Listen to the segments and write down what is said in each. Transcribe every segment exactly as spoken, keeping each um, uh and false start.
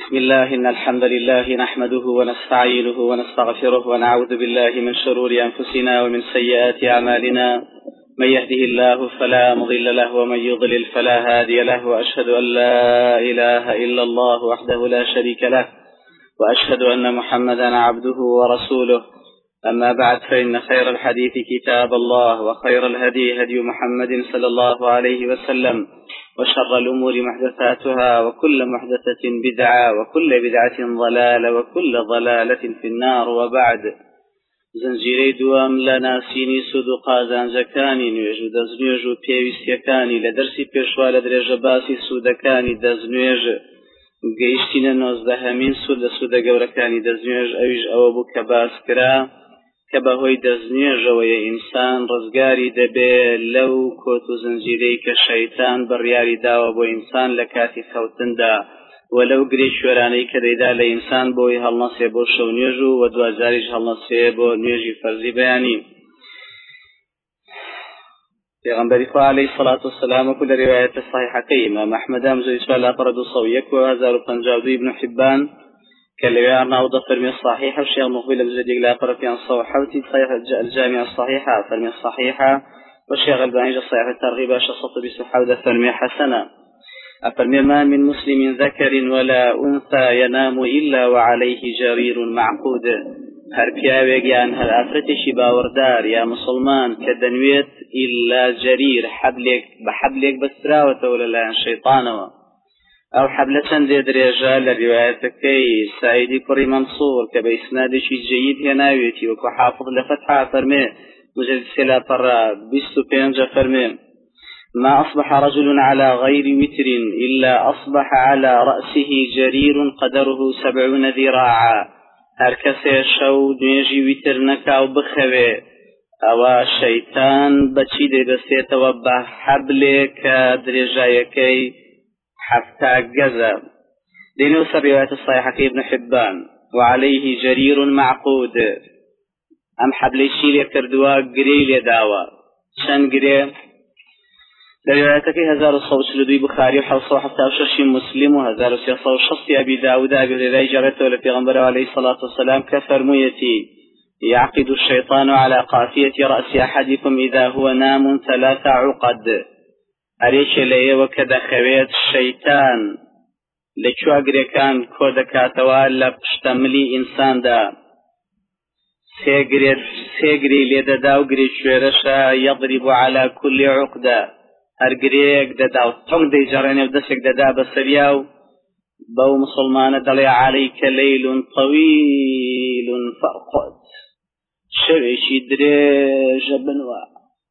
بسم الله إن الحمد لله نحمده ونستعينه ونستغفره ونعوذ بالله من شرور أنفسنا ومن سيئات أعمالنا من يهده الله فلا مضل له ومن يضلل فلا هادي له وأشهد أن لا إله إلا الله وحده لا شريك له وأشهد أن محمدا عبده ورسوله أما بعد فإن خير الحديث كتاب الله وخير الهدي هدي محمد صلى الله عليه وسلم وشر الأمور محدثاتها وكل محدثة بدعة وكل بدعة ضلالة وكل ضلالة في النار. وبعد زنجيري دوام لنا سيني سودو قازان زكاني نيوجو دزنيوجو بيويستيكاني لدرسي بيشوال درجة باسي سودكاني دزنيوج قيشتين نوزدهمين سود سودة قوركاني دزنيوج أويج أوابو كباس كرا كبهوي دزنيوج ويا إنسان رزقاري دبي لو كوتو زنجيري كشيطان برياري داوا بو إنسان لكاتي خوتن دا ولو قريش وراني كديدا لإنسان بوي هالنصي بو شو نيوجو ودوا زاريج هالنصي بو نيوجي فرزي بياني پیغمبر خدا علیه الصلاة والسلام كل رواية الصحيحة إمام أحمد أمزو إسفال أطرد صويك وهزار وفنجاودي ابن حبان كالرواية أرناوضة فرمي الصحيحة والشيخ مقبل الجديد لا أطرد في الصوحة وتي الجامعة الصحيحة فرمي الصحيحة والشيخ البانيج الصحيحة الترغيب أشخصت بسحاودة فرمي حسنة أفرمي ما من مسلم ذكر ولا أنثى ينام إلا وعليه جرير معقود هر پیاوێک یان هەر ئافرەتێکی باوەڕدار یا مسلمان کە دەنوێت ئیلا جەریر حەبلێک بە حەبلێک بەستراوەتەوە لەلایەن شەیطانەوە. ئەو حەبلە چەندێ درێژە لە ریوایەتەکەی سایدی کوڕی مەنسوور کە بە ئیسنادێکی جەید هێناوێتی وەکو حافظ لە فەتحا فەرمێ مجلد سێ لاپەڕە بیست و پێنجە فەرمێ ما أصبح رجل على غير وتر إلا أصبح على رأسه جرير قدره سبعون ذراعا. هر کسی شو نوێژی ویتر نەکا و بخەوێ ئەوە شەیتان بەچی دەیبەستێتەوە بە حەبلێک کە درێژایەکەی حەفتا گەزە. دێنێ سەر ڕیوایەتە صحیحەکەی ابن حبان وعليه جرير معقود. ئەم حەبلەی چی لێ کردووە؟ گرەی لێداوە. چەند گرێ؟ روايتك هزار الصوت لدي بخاري وحوص وحتى وششي مسلم وهزار سياسة وشصي أبي داود أبي هريرة جرته لبيغمبر عليه الصلاة والسلام كفرميتي يعقد الشيطان على قافية رأس أحدكم إذا هو نام ثلاث عقد. أريش لي وكذا خويت الشيطان لشو أقري كان كودكاتوا لبشتملي إنسان دا سيقري سيقري ليدا دا وقري شويرشا يضرب على كل عقدة. هر گرێک دەدا و تۆنگ دەیجەڕێنێ و دەستێک دەدا بەسەریا و بەو مسلمانە دەڵێ عەلەیکە لەیل طەویل فەرقد، شەوێکی درێژە بنوە.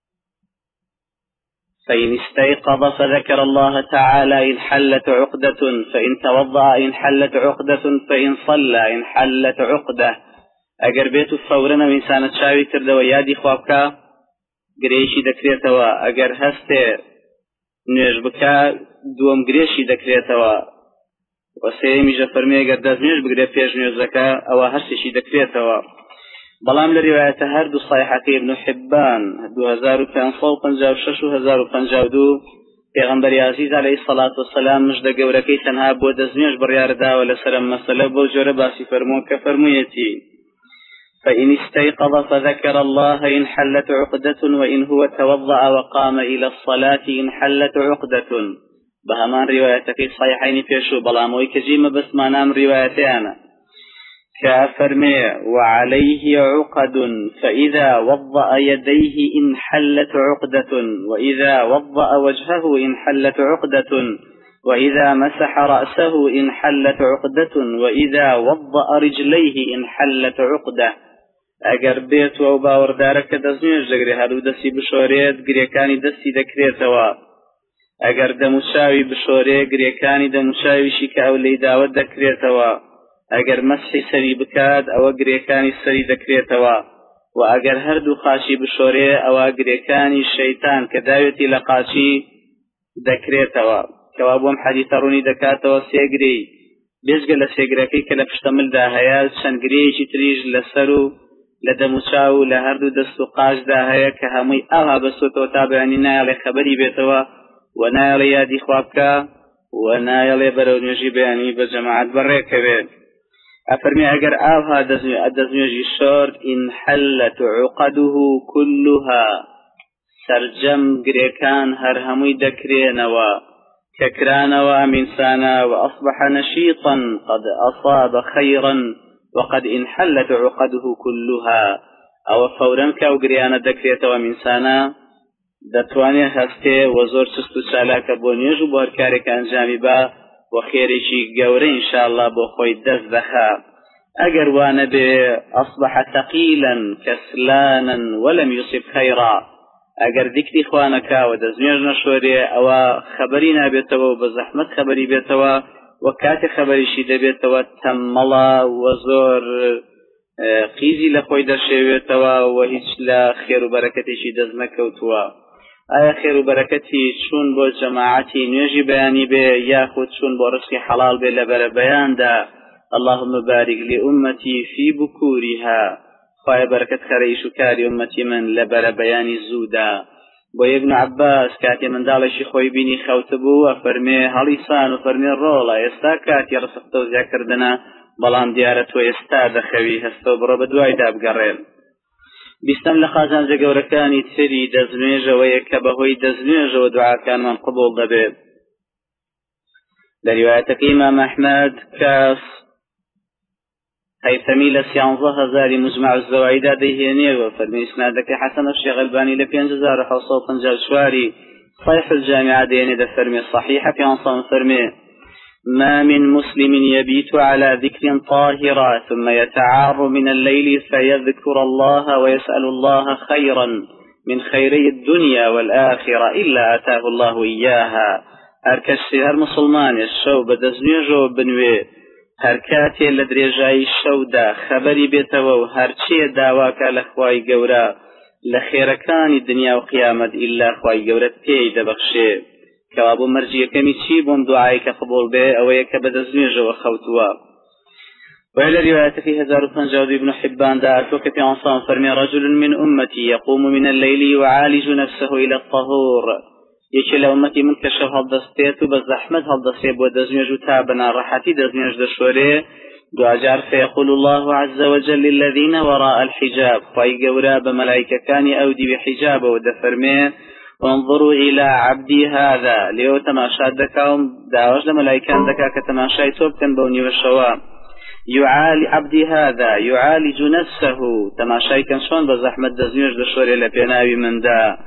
فإن استيقظ فذكر الله تعالى انحلت عقدة، فإن توضأ انحلت عقدة، فإن صلى انحلت عقدة. ئەگەر بێت و فەورەن ئەو ئینسانە چاوی کردەوە یادی خوا بکە گرێیشی دەکرێتەوە، ئەگەر هەستێ نوێژ بکە دووەم گرێشی دەکرێتەوە. وەسێمیژە فەرمێ ئەگەر دەستنوێژ بگرێ پێش نوێژەکە ئەوە هەرسێکی دەکرێتەوە. بەڵام لە ریوایەتە هەردوو صحیحەکەی ابن حبان دوو هەزار و پێنج سەد و پەنجا و شەش و هەزار و پەنجا و دوو پێغەمبەری عەزیز عەلەیهی السەڵات وەسەلام مژدە گەورەکەی تەنها بۆ دەستنوێژ بڕیارداوە لەسەر ئەم مەسەلە بۆ جۆرە باسی فەرمووە کە فەرموویەتی فإن استيقظ فذكر الله انحلت عقدة، وإن هو توضأ وقام إلى الصلاة انحلت عقدة. بهمان روايتك صحيحين فيشو بلاموي كجيمة بس ما نام روايتانا كافرمي وعليه عقد، فإذا وضأ يديه انحلت عقدة، وإذا وضأ وجهه انحلت عقدة، وإذا مسح رأسه انحلت عقدة، وإذا وضأ رجليه انحلت عقدة. ئەگەر بێت و باوەڕدارەکە دەستنوێژ دەگرێ هەروو دەستی بشۆرێت گرێکانی دەستی دەکرێتەوە. ئەگەر دەموچاوی بشۆرێ گرێکانی دەموچاویشی کە ئەو لێی داوت دەکرێتەوە. ئەگەر مەسحی سەری بکات ئەوە گرێکانی سەری دەکرێتەوە. و ئەگەر هەردوو قاچی بشۆرێ ئەوە گرێکانی شەیتان کە داوێتی لە قاچی دەکرێتەوە. کەوا بۆم حەدیثە ڕوونی دەکاتەوە سێگرەی بێجگە لە سێگرەکەی کە لە پشتەملدا هەیە چەند گرەیەکی تریش لەسەر و لە دەموچاو و لە هەردوو دەست و قاچدا هەیە کە هەمووی ئاها بەسۆتەوە تا بەیانی نایەڵێ خەبەری بێتەوە و نایەڵێ یادی خوا بکە ونايل برو نجي بياني بجماعة بريكبه أفرمي أجر آوها دزنيجي شورد إن حلت عقده كلها سرجم قريكان هرهمي دكرينوا ككرانوا من سانا وأصبح نشيطا قد أصاب خيرا وقد انحلت عقده كلها أو فورا كأوغريانا دكريتوا من سانا دتواني هسته وزور سستو سالاك بونيج وبهركارك أنجامي با وخيرشي قوري إن شاء الله بخوي دز دخا أجر وانا أصبح ثقيلا كسلانا ولم يصب خيرا أجر ذكري خوانك ودزنيج نشوري أو خبرينا بيتوا وبزحمة خبري بيتوا وكات خبري شيدا بيتوا تملا وزور قيزي لخوي درشي بيتوا وهيج لا خير وبركتي شيدا زمكوتوا آیا خیر و برکتی چون بو جماعتی نوێژی بەیانی بێ یاخود چون بۆ ڕزقی حەڵال بێ لەبەرە بەیاندا اللهم بارك لأمتي في بكورها خوای بەرەکەت خەرە ئیش و کاری ئومەتی من لەبەرە بەیانی زوودا بۆ ابن عباس کاتی منداڵێکی خۆی بینی خەوتە بوو ئەفەرمێ هەڵیسان و فەرمێ ڕۆڵە ئێستا کاتی ڕزقتە و زیادکردنە بەڵام دیارە تۆ ئێستا دەخەوی هەستە و بڕۆ بە دوایدا بگەڕێن بیستم لخازان جگورکانی تری دزنێژەوەیە کە بەهۆی دەستنوێژەوە دوعاکانمان قبول دەبێت. لە ریوایەتەکەی ئیمام ئەحمەد کەس هەیثەمی لە سیانزە هەزاری مجمع الزەوائیدا دەیهێنێەوە فەرمی ئیسنادەکەی حەسەن الشێخ ئەلبانی لە پێنج هەزار و حەوت سەد و پەنجا و چواری صحیح الجامعە دەیێنێ دەفەرمێ صحیحە پێنجسەد فەرمێ ما من مسلم يبيت على ذكر طاهرا ثم يتعار من الليل فيذكر الله ويسأل الله خيرا من خيري الدنيا والآخرة إلا أتاه الله إياها. هركشي هر مسلمان الشو بدزنيجو بنوي هركاتي لدريجاي الشو دا خبري بيتو هرچي داواك لخواي قورا لخيركان الدنيا وقيامة إلا خواي قورا تيد بخشي كوابو مرجية كمي چي بوم دعائك قبول به او يك بدزنيج وخوتوا. وإلى رواية في هزار وفنجاود ابن حبان دا أتوك انصام فرمي رجل من أمتي يقوم من الليل يعالج نفسه إلى الطهور يكي لأمتي من كشف هالدستيت وبزحمت هالدستيت ودزنيج تابنا راحتي دزنيج دشوري دعجار فيقول الله عز وجل للذين وراء الحجاب طي قوراب ملائكة كان أودي بحجاب ودفرمي وانظروا إلى عبدي هذا ليو تماشا دكاهم داوش لملايكان دكا كتماشاي توبكن بوني والشوام يعالي عبدي هذا يعالج نفسه تماشاي كنشون بزحمة دزنيش دشوري لبيناوي من دا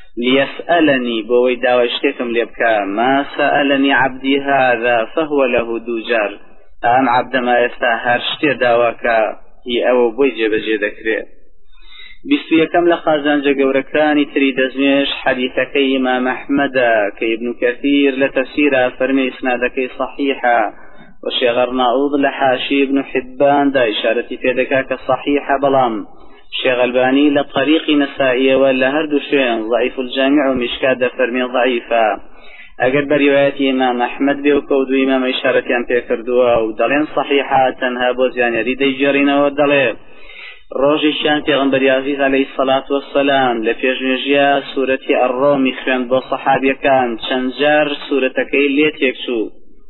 ليسألني بوي داوشتكم ليبكا ما سألني عبدي هذا فهو له دوجار أم عبد ما يستاهر شتي داواكا هي أو بوي بجي ذكري. بیستو یەکەم لە خازانجە گەورەکانی تری دەزنێژ حەدیثەکەی ئیمام ئەحمەدە کە ئیبن کەثیر لە تەفسیرە فەرمێ ئیسنادەکەی صحیحە و شێخ ئەرناؤوط لە حاشی ابن حباندا ئیشارەتی پێ دەکا کە صحیحە بەڵام شێخ ئەلبانی لە طەریقی نەسائیەوە لە هەردوو شوێن ضعیف الجامع و میشکات دەفەرمێ ضعیفە. ئەگەر بە ریوایەتی ئیمام ئەحمەد بێ و کەوت و ئیمامە ئیشارەتیان پێ کردووە و دەڵێن صحیحە تەنها بۆ زیانیاری دەیگێڕینەوە دەڵێ ڕۆژێکیان پێغەمبەری عەزیز عەلەیهی سەڵات وەسسەلام لە پێشنوێژیە سوورەتی ئەڕۆمی خوێند بۆ سەحابیەکان چەند جار سوورەتەکەی لێ تێکچوو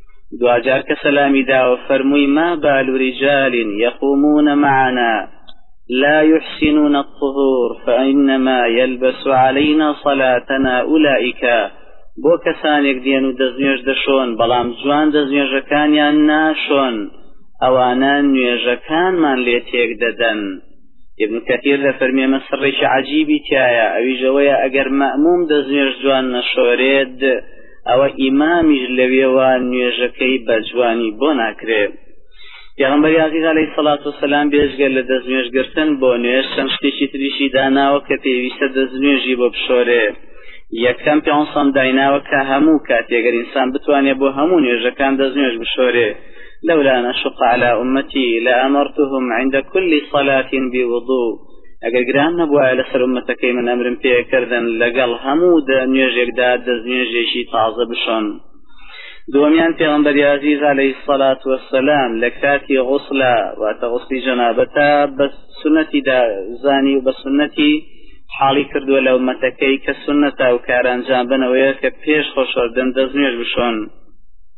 دوجار کە سەلامی داوە فەرمووی ما بال رجال يقومون معنا لا يحسنون الطهور فإنما يلبس علينا صلاتنا أولئك بۆ کەسانێک دێن و دەستنوێژ دەشۆن بەڵام جوان دەستنوێژەکانیان ناشۆن ئەوانە نوێژەکانمان لێ تێک دەدەن. ابن كثير دەفەرمێ مە سڕێکی عەجیبی تایە ئەویژەوەیە ئەگەر مەأموم دەستنوێژ جوان نەشۆرێت ئەوە ئیمامیش لەوێوە نوێژەکەی بە جوانی بۆ ناکرێت. پێغەمبەری عەزیز عەلەیهی سەڵات وەسەلام بێژگەر لە دەستنوێژگرتن بۆ نوێژ چەند شتێکی تریشی داناوە کە پێویستە دەستنوێژی بۆ بشۆرێ. یەکەم پێنجسەد دایناوە کە هەموو کاتێگەر ئینسان بتوانێت بۆ هەموو نوێژەکان دەستنوێژ بشۆرێ لولا نشق على أمتي لأمرتهم عند كل صلاة بوضوء اگر گران نبووە لەسەر ئومەتەکەی من ئەمرم پێ کردن لەگەڵ هەموو نوێژێکدا دەستنوێژێکی تازە بشۆن. دووەمیان پێغەمبەری عەزیز عەلەیهی الصەلاة وەسسەلام لە کاتی غوسڵە واتە غوسڵی جەنابەتە بە سونەتیدا زانی و بە سونەتی حاڵی کردووە لە ئومەتەکەی کە سونەتە و کارانجام بنەوەیە کە پێش خۆشەردن دەستنوێژ بشۆن.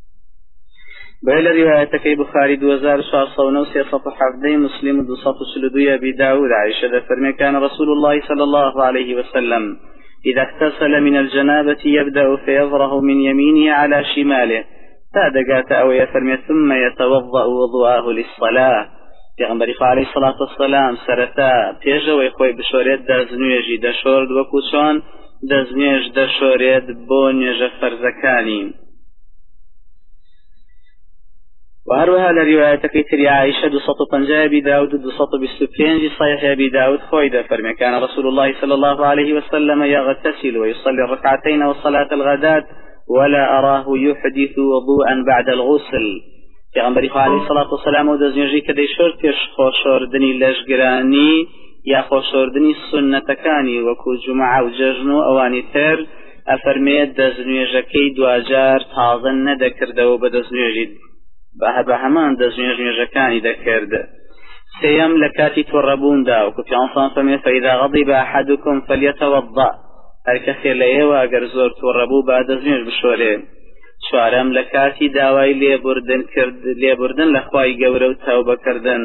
بين روايتك بخاري دو هزار وشارصة ونوسي سطح حفظي مسلم دو سطح سلدوية أبي داود عائشة فرمي كان رسول الله صلى الله عليه وسلم إذا اغتسل من الجنابة يبدأ فيظره من يمينه على شماله فادقات أو يفرمي ثم يتوضأ وضوءه للصلاة پیغمبری خو علیه الصلاة والسلام سرتا پیژەوەی خۆی بشۆرێت دەستنوێژی دەشۆرد وەکو چۆن دەستنوێژ دەشۆرێت بۆ نوێژە فەرزەکانی. وهروها لروايتك تري عائشة دو سطو پنجا أبي داود دو سطو بستو پنج صحيح أبي داود خويدا فرمي كان رسول الله صلى الله عليه وسلم يغتسل ويصلي الركعتين وصلاة الغداة ولا أراه يحدث وضوءا بعد الغسل. پیغمبری خو علیه الصلاة والسلام و دەستنوێژی کە دەیشۆرد پێش خۆشۆردنی لەشگرانی یا خۆشۆردنی سونەتەکانی وەکو جومعە و جەژن و ئەوانی تر ئەفەرمێت دەستنوێژەکەی دوجار تازە نەدەکردەوە بە دەستنوێژی بە هەمان دەستنوێژ نوێژەکانی دەکرد. سێیەم لە کاتی تووڕەبووندا وەکو پیامبەر فەرمێت فەئیذا غەضب ئەحەدوکم فەلیەتەوەضە هەر کەسێ لە ئێوە ئەگەر زۆر تووڕەبوو با دەستنوێژ بشۆرێ. چوارەم لە کاتی داوای لێبوردن کرد لێبوردن لە خوای گەورە و تەوبەکردن.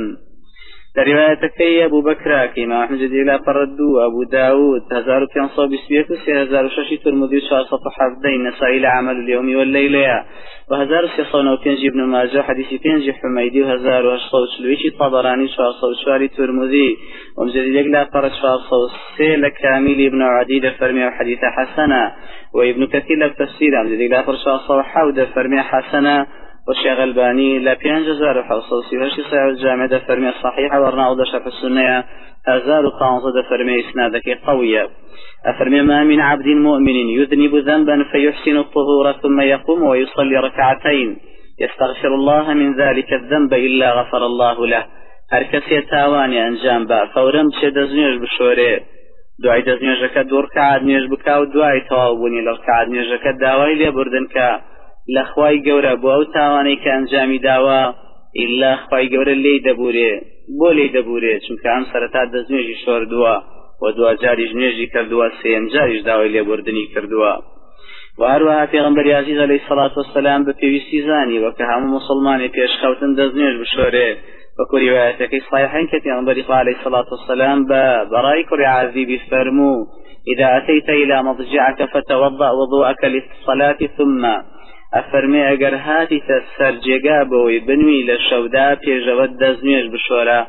لە ڕیوایەتەکەی ئەبوو بەکرا کە ئیمام ئەحمەد لا پەڕەدوو ئەبوو داود هەزار و پێنج سەد و بیست و یەک و سێ هەزار و شەش ترمذی و چوار سەد و حەڤدە نەسائی لە عەمەل اليوم والليلەیە و هەزار و سێ سەد و نۆ و پێنج ابن ماجه حەدیثی پێنج حومەیدی و هەزار و هەشت سەد و چل و یەک طەبەرانی چوار سەد و چوار ترمذی و مجددیەک لا پەڕە چوار سەد و سێ لە کامیل ابن عەدی دەفەرمێ و حەدیثە حەسەنە و ابن كثير لە تەفسیرە مجددیەک لا پەڕە چوار سەد و حەوت دەفەرمێ حەسەنە والشيخ الباني لا بينج زار وحوصوصي وشي صحيح الجامع ده فرمي صحيح ورناو ده شرح السنة هزار وخمسة ده فرمي إسنادك قوية أفرمي ما من عبد مؤمن يذنب ذنبا فيحسن الطهور ثم يقوم ويصلي ركعتين يستغفر الله من ذلك الذنب إلا غفر الله له هركس يتاواني أنجام با فورم بشي دزنيش بشوري دعاي دزنيش دور كعاد نيش بكاو دعاي توابوني لركعاد نيش داوي ليبردن كا لخوای گەورە بۆ ئەو تاوانەی کە ئەنجامی داوە ئیلا خوای گەورە لێی دەبورێ بۆ لێی دەبورێ چونکە ئەم سەرەتا دەستنوێژی شۆردووە و دوا جاریش نوێژی کردووە سێم جاریش داوای لێبوردنی کردووە. و هەروەها پێغەمبەری عەزیز عەلەیهی السەڵاتو وەسسەلام بە پێویستی زانی وەکە هەموو موسڵمانی پێشکەوتن دەستنوێژ بشۆرێ وەکو ریوایەتەکەی صحیحەین کە پێغەمبەری خوا عەلەیهی السەڵاتو وەسسەلام بە بەڕای کوڕی عەزیبی فەرموو إذا أتيت إلى مضجعك فتوضأ وضوءك للصلاة ثم أفرمي أجر هاتي تسر جيقابوي بنوي للشودا بيجود دزنيش بشورا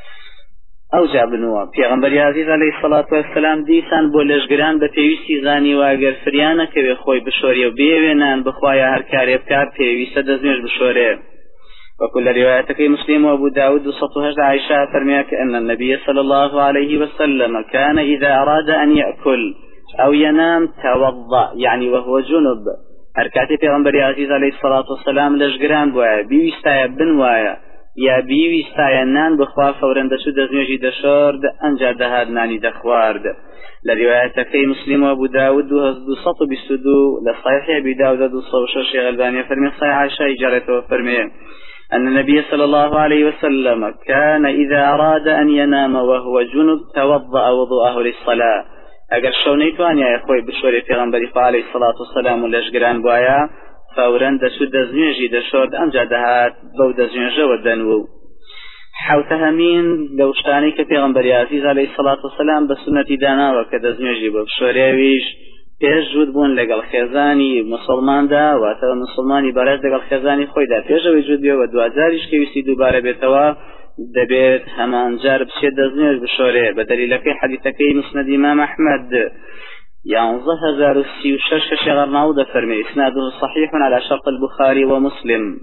أو جابنوا پیغمبر عزيز عليه الصلاة والسلام ديسان بولش گران بپیوستی زانی و اگر فریانه که بخوی بشوری و بیوینان بخوایا هر کاری بکار پیوست دزنيش بشوری. وكل روايتك مسلم وابو داود وسطهج عائشة فرمي أن النبي صلى الله عليه وسلم كان إذا أراد أن يأكل أو ينام توضأ يعني وهو جنب هركاتي پیغمبر عزیز علیه الصلاة والسلام لشگران بوایا بیویستایا بنوایا یا بیویستایا نان بخوا فورن دشو دزنوشی دشارد انجا دهاد نانی دخوارد. لروايتكي مسلم وابو داود دو سطو بسدو لصحيح ابي داود دو صوشو شيخ الباني فرمي صحيح عائشة جارته فرمي أن النبي صلى الله عليه وسلم كان إذا أراد أن ينام وهو جنب توضأ وضوءه للصلاة. اگر شو نيتوانيا يا خوي بشوري پیغمبري عليه الصلاة والسلام لشگران بوايا فورا دسو دزنيجي دشورد انجا دهات بو دزنيجي ودنو حوتها مين لو شتاني كپیغمبري عزيز عليه الصلاة والسلام بسنة دانا وكدزنيجي بشوريويش پیش جود بون لگل خزاني مسلمان دا واتا مسلماني بارز لگل خزاني خوي دا پیش وجود بيو و دوازارش كيوسي دوباره بيتوا دبيت همان جارب شيء دزنيش بشوري بدليل في حديثك مسند إمام أحمد يعنظه هزار السي وشش شغر نعود فرمي إسناده صحيح على شرط البخاري ومسلم.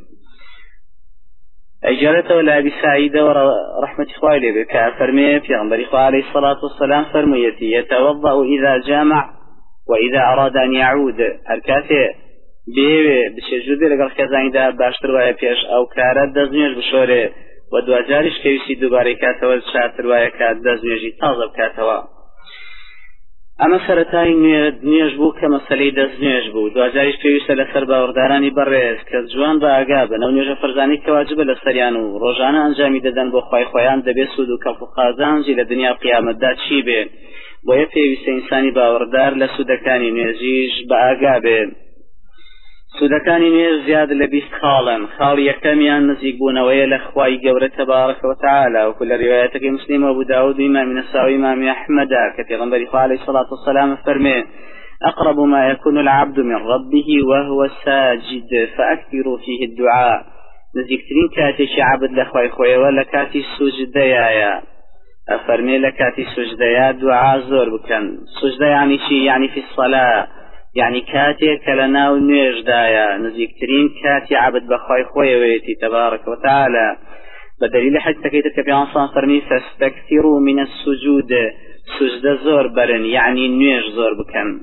أجارته ولا أبي سعيد ورحمة إخوائي بك فرمي في غنبر إخوائي عليه الصلاة والسلام فرميتي يتوضأ إذا جامع وإذا أراد أن يعود هركاته بيه بشجود لقل خزاني دا باشتر ويا بيش أو كارات دزنيش بشوري و دوجارش كيوسي دوباره كاتوا شاتر ويا كات دزنيجي تازه كاتوا. اما سرتاي نيج بو كمسلي دزنيج بو دوجارش كيوسي لسر باورداراني برز كجوان با اگابن او نيج فرزاني كواجب لسريانو روزانه انجامي ددن بو خوي خويان دبي سود و كف قازان جي لدنيا قيامت دا چي به بو يفيوسي انساني باوردار لسودكاني نيجيش با اگابن. سودەکانی نوێژ زیاد لە بیست خاڵن. خاڵی یەکەمیان نزیک بوونەوەیە لە خوای گەورە تەبارەک وتعالى وەکو لە ڕیوایەتەکەی موسلیم و ئەبو داود و ئیمامی نەساوی و ئیمامی ئەحمەدا کە پێغەمبەری خوا عەلەیهی الصلاة والسلام فەرمێ أقرب ما يكون العبد من ربه وهو ساجد فأكثروا فيه الدعاء. نزیکترین کاتێکی عەبد لە خوای خۆیەوە لە کاتی سوجدەیە. أفرمي لكاتي سجديا دعاء زور بكن. سجدة يعني شي يعني في الصلاة، يعني كاتي كلنا ونيج دايا نزيك ترين كاتي عبد بخواي خوي ويتي تبارك وتعالى. بدليل حتى كيتك بيانصان فرمي فاستكثروا من السجود. سجدة زور برن يعني نيج زور بكن.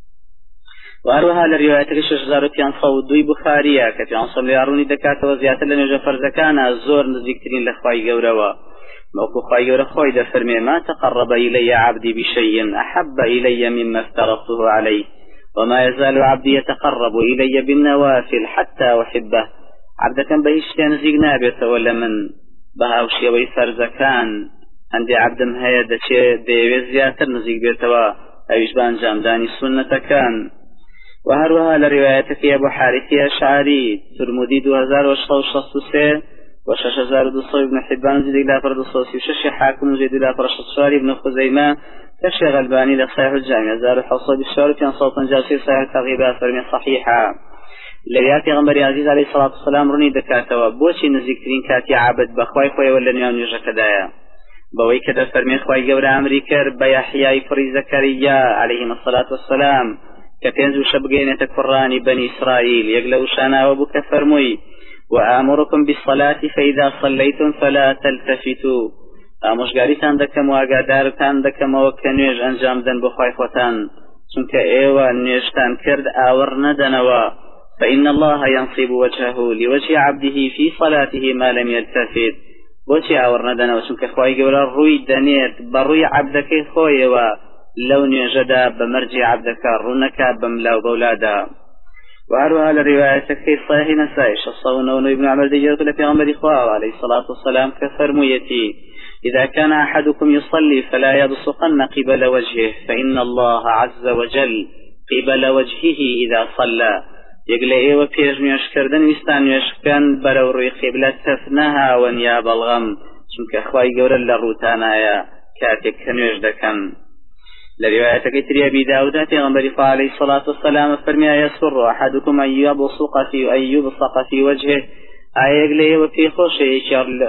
وأروها للرواية شجزار بيان صودوي بخارية كبيان صلي عروني دكاتة وزيادة لنجا فرزكانا زور نزيك ترين لخواي قوروا. موقف خير خويد فرمي ما تقرب إلي عبدي بشيء أحب إلي مما افترضته عليه وما يزال عبدي يتقرب إلي بالنوافل حتى أحبه. عبد كان بيشتين زيقنا بيت ولا من بهاوشي ويفرزكان عندي عبد مهيد شيء ديوي زياتر نزيق بيتوا أيش بان جامداني سنة كان. وهروها لروايتك يا أبو حارثي أشعري ترمدي دو هزار وشطو شطو سي وشش هزار دوصو ابن حبان زيد إلى فرد الصوصي وشش حاكم زيد إلى فرد الشاري ابن خزيمة كشي غلباني لصحيح الجامع زار الحصول بالشاري كان صوتا جاسي صحيح تغيبات فرمي صحيحة. لرياتي غنبري عزيز عليه الصلاة والسلام روني دكاتوا بوشي نزيكترين كاتي عابد بخواي خوي ولا نيان يجا كدايا بوي كده فرمي خواي قول أمريكر بيحياي فري زكريا عليهم الصلاة والسلام كتنزو شبقين تكفراني بني إسرائيل يقلو شانا وبك فرمي وآمركم بالصلاة فإذا صليتم فلا تلتفتوا. آموشگاریتان دەکەم و ئاگادارتان دەکەم ئەوە کە نوێژ ئەنجام بدەن بۆ خوای خۆتان چونکە ئێوە نوێژتان کرد ئاوەڕ نەدەنەوە. فإن الله ينصب وجهه لوجه عبده في صلاته ما لم يلتفت. بۆچی ئاوەڕ نەدەنەوە چونکە خوای گەورە ڕووی دەنێت بە ڕووی عەبدەکەی خۆیەوە لەو نوێژەدا بە مەرجی عەبدەکە ڕوونەکە بە ملاو بەولادا. وهروها للرواية في صحيح نسائي شصون ابن عمر ديجرت لبيغمبر إخواه عليه الصلاة والسلام كفرميتي إذا كان أحدكم يصلي فلا يبصقن قبل وجهه فإن الله عز وجل قبل وجهه إذا صلى. يقول إيوه بيج ميشكردن ويستان يشكن بلو روي قبلة تفنها ونياب الغم شمك أخواي قولا للروتانا يا كاتك كنوش دكن. لرواية كتري أبي داود پیغمبر عليه الصلاة والسلام فرمي يسر أحدكم أن يبصق في أن يبصق في وجهه أيقلي وفي خوشه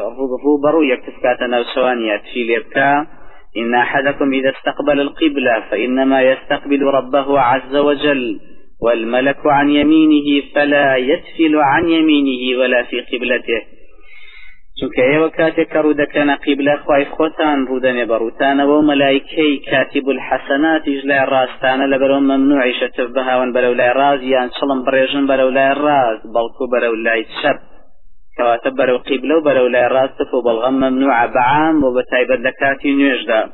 روبرو يكتفكاتنا وسوانيات في ليبكا إن أحدكم إذا استقبل القبلة فإنما يستقبل ربه عز وجل والملك عن يمينه فلا يتفل عن يمينه ولا في قبلته. چونکە ئێوە کاتێک کە ڕوودەکەنە قیبلە خوای خۆتان ڕوودەنێ بەڕووتانەوە و مەلایکەی کاتیب الحەسەناتیش لای ڕاستانە لەبەرەوە مەمنوعی شەتف بەهاون بەرەو لای ڕاست یان چڵم بڕێژن بەرەو لای ڕاست بەڵکو بەرەو لای چەپ کەواتە بەرەو قیبلە و بەرەو لای ڕاستف و بەڵغەم مەمنوعە بەعام و بەتایبەت لە کاتی نوێژدا.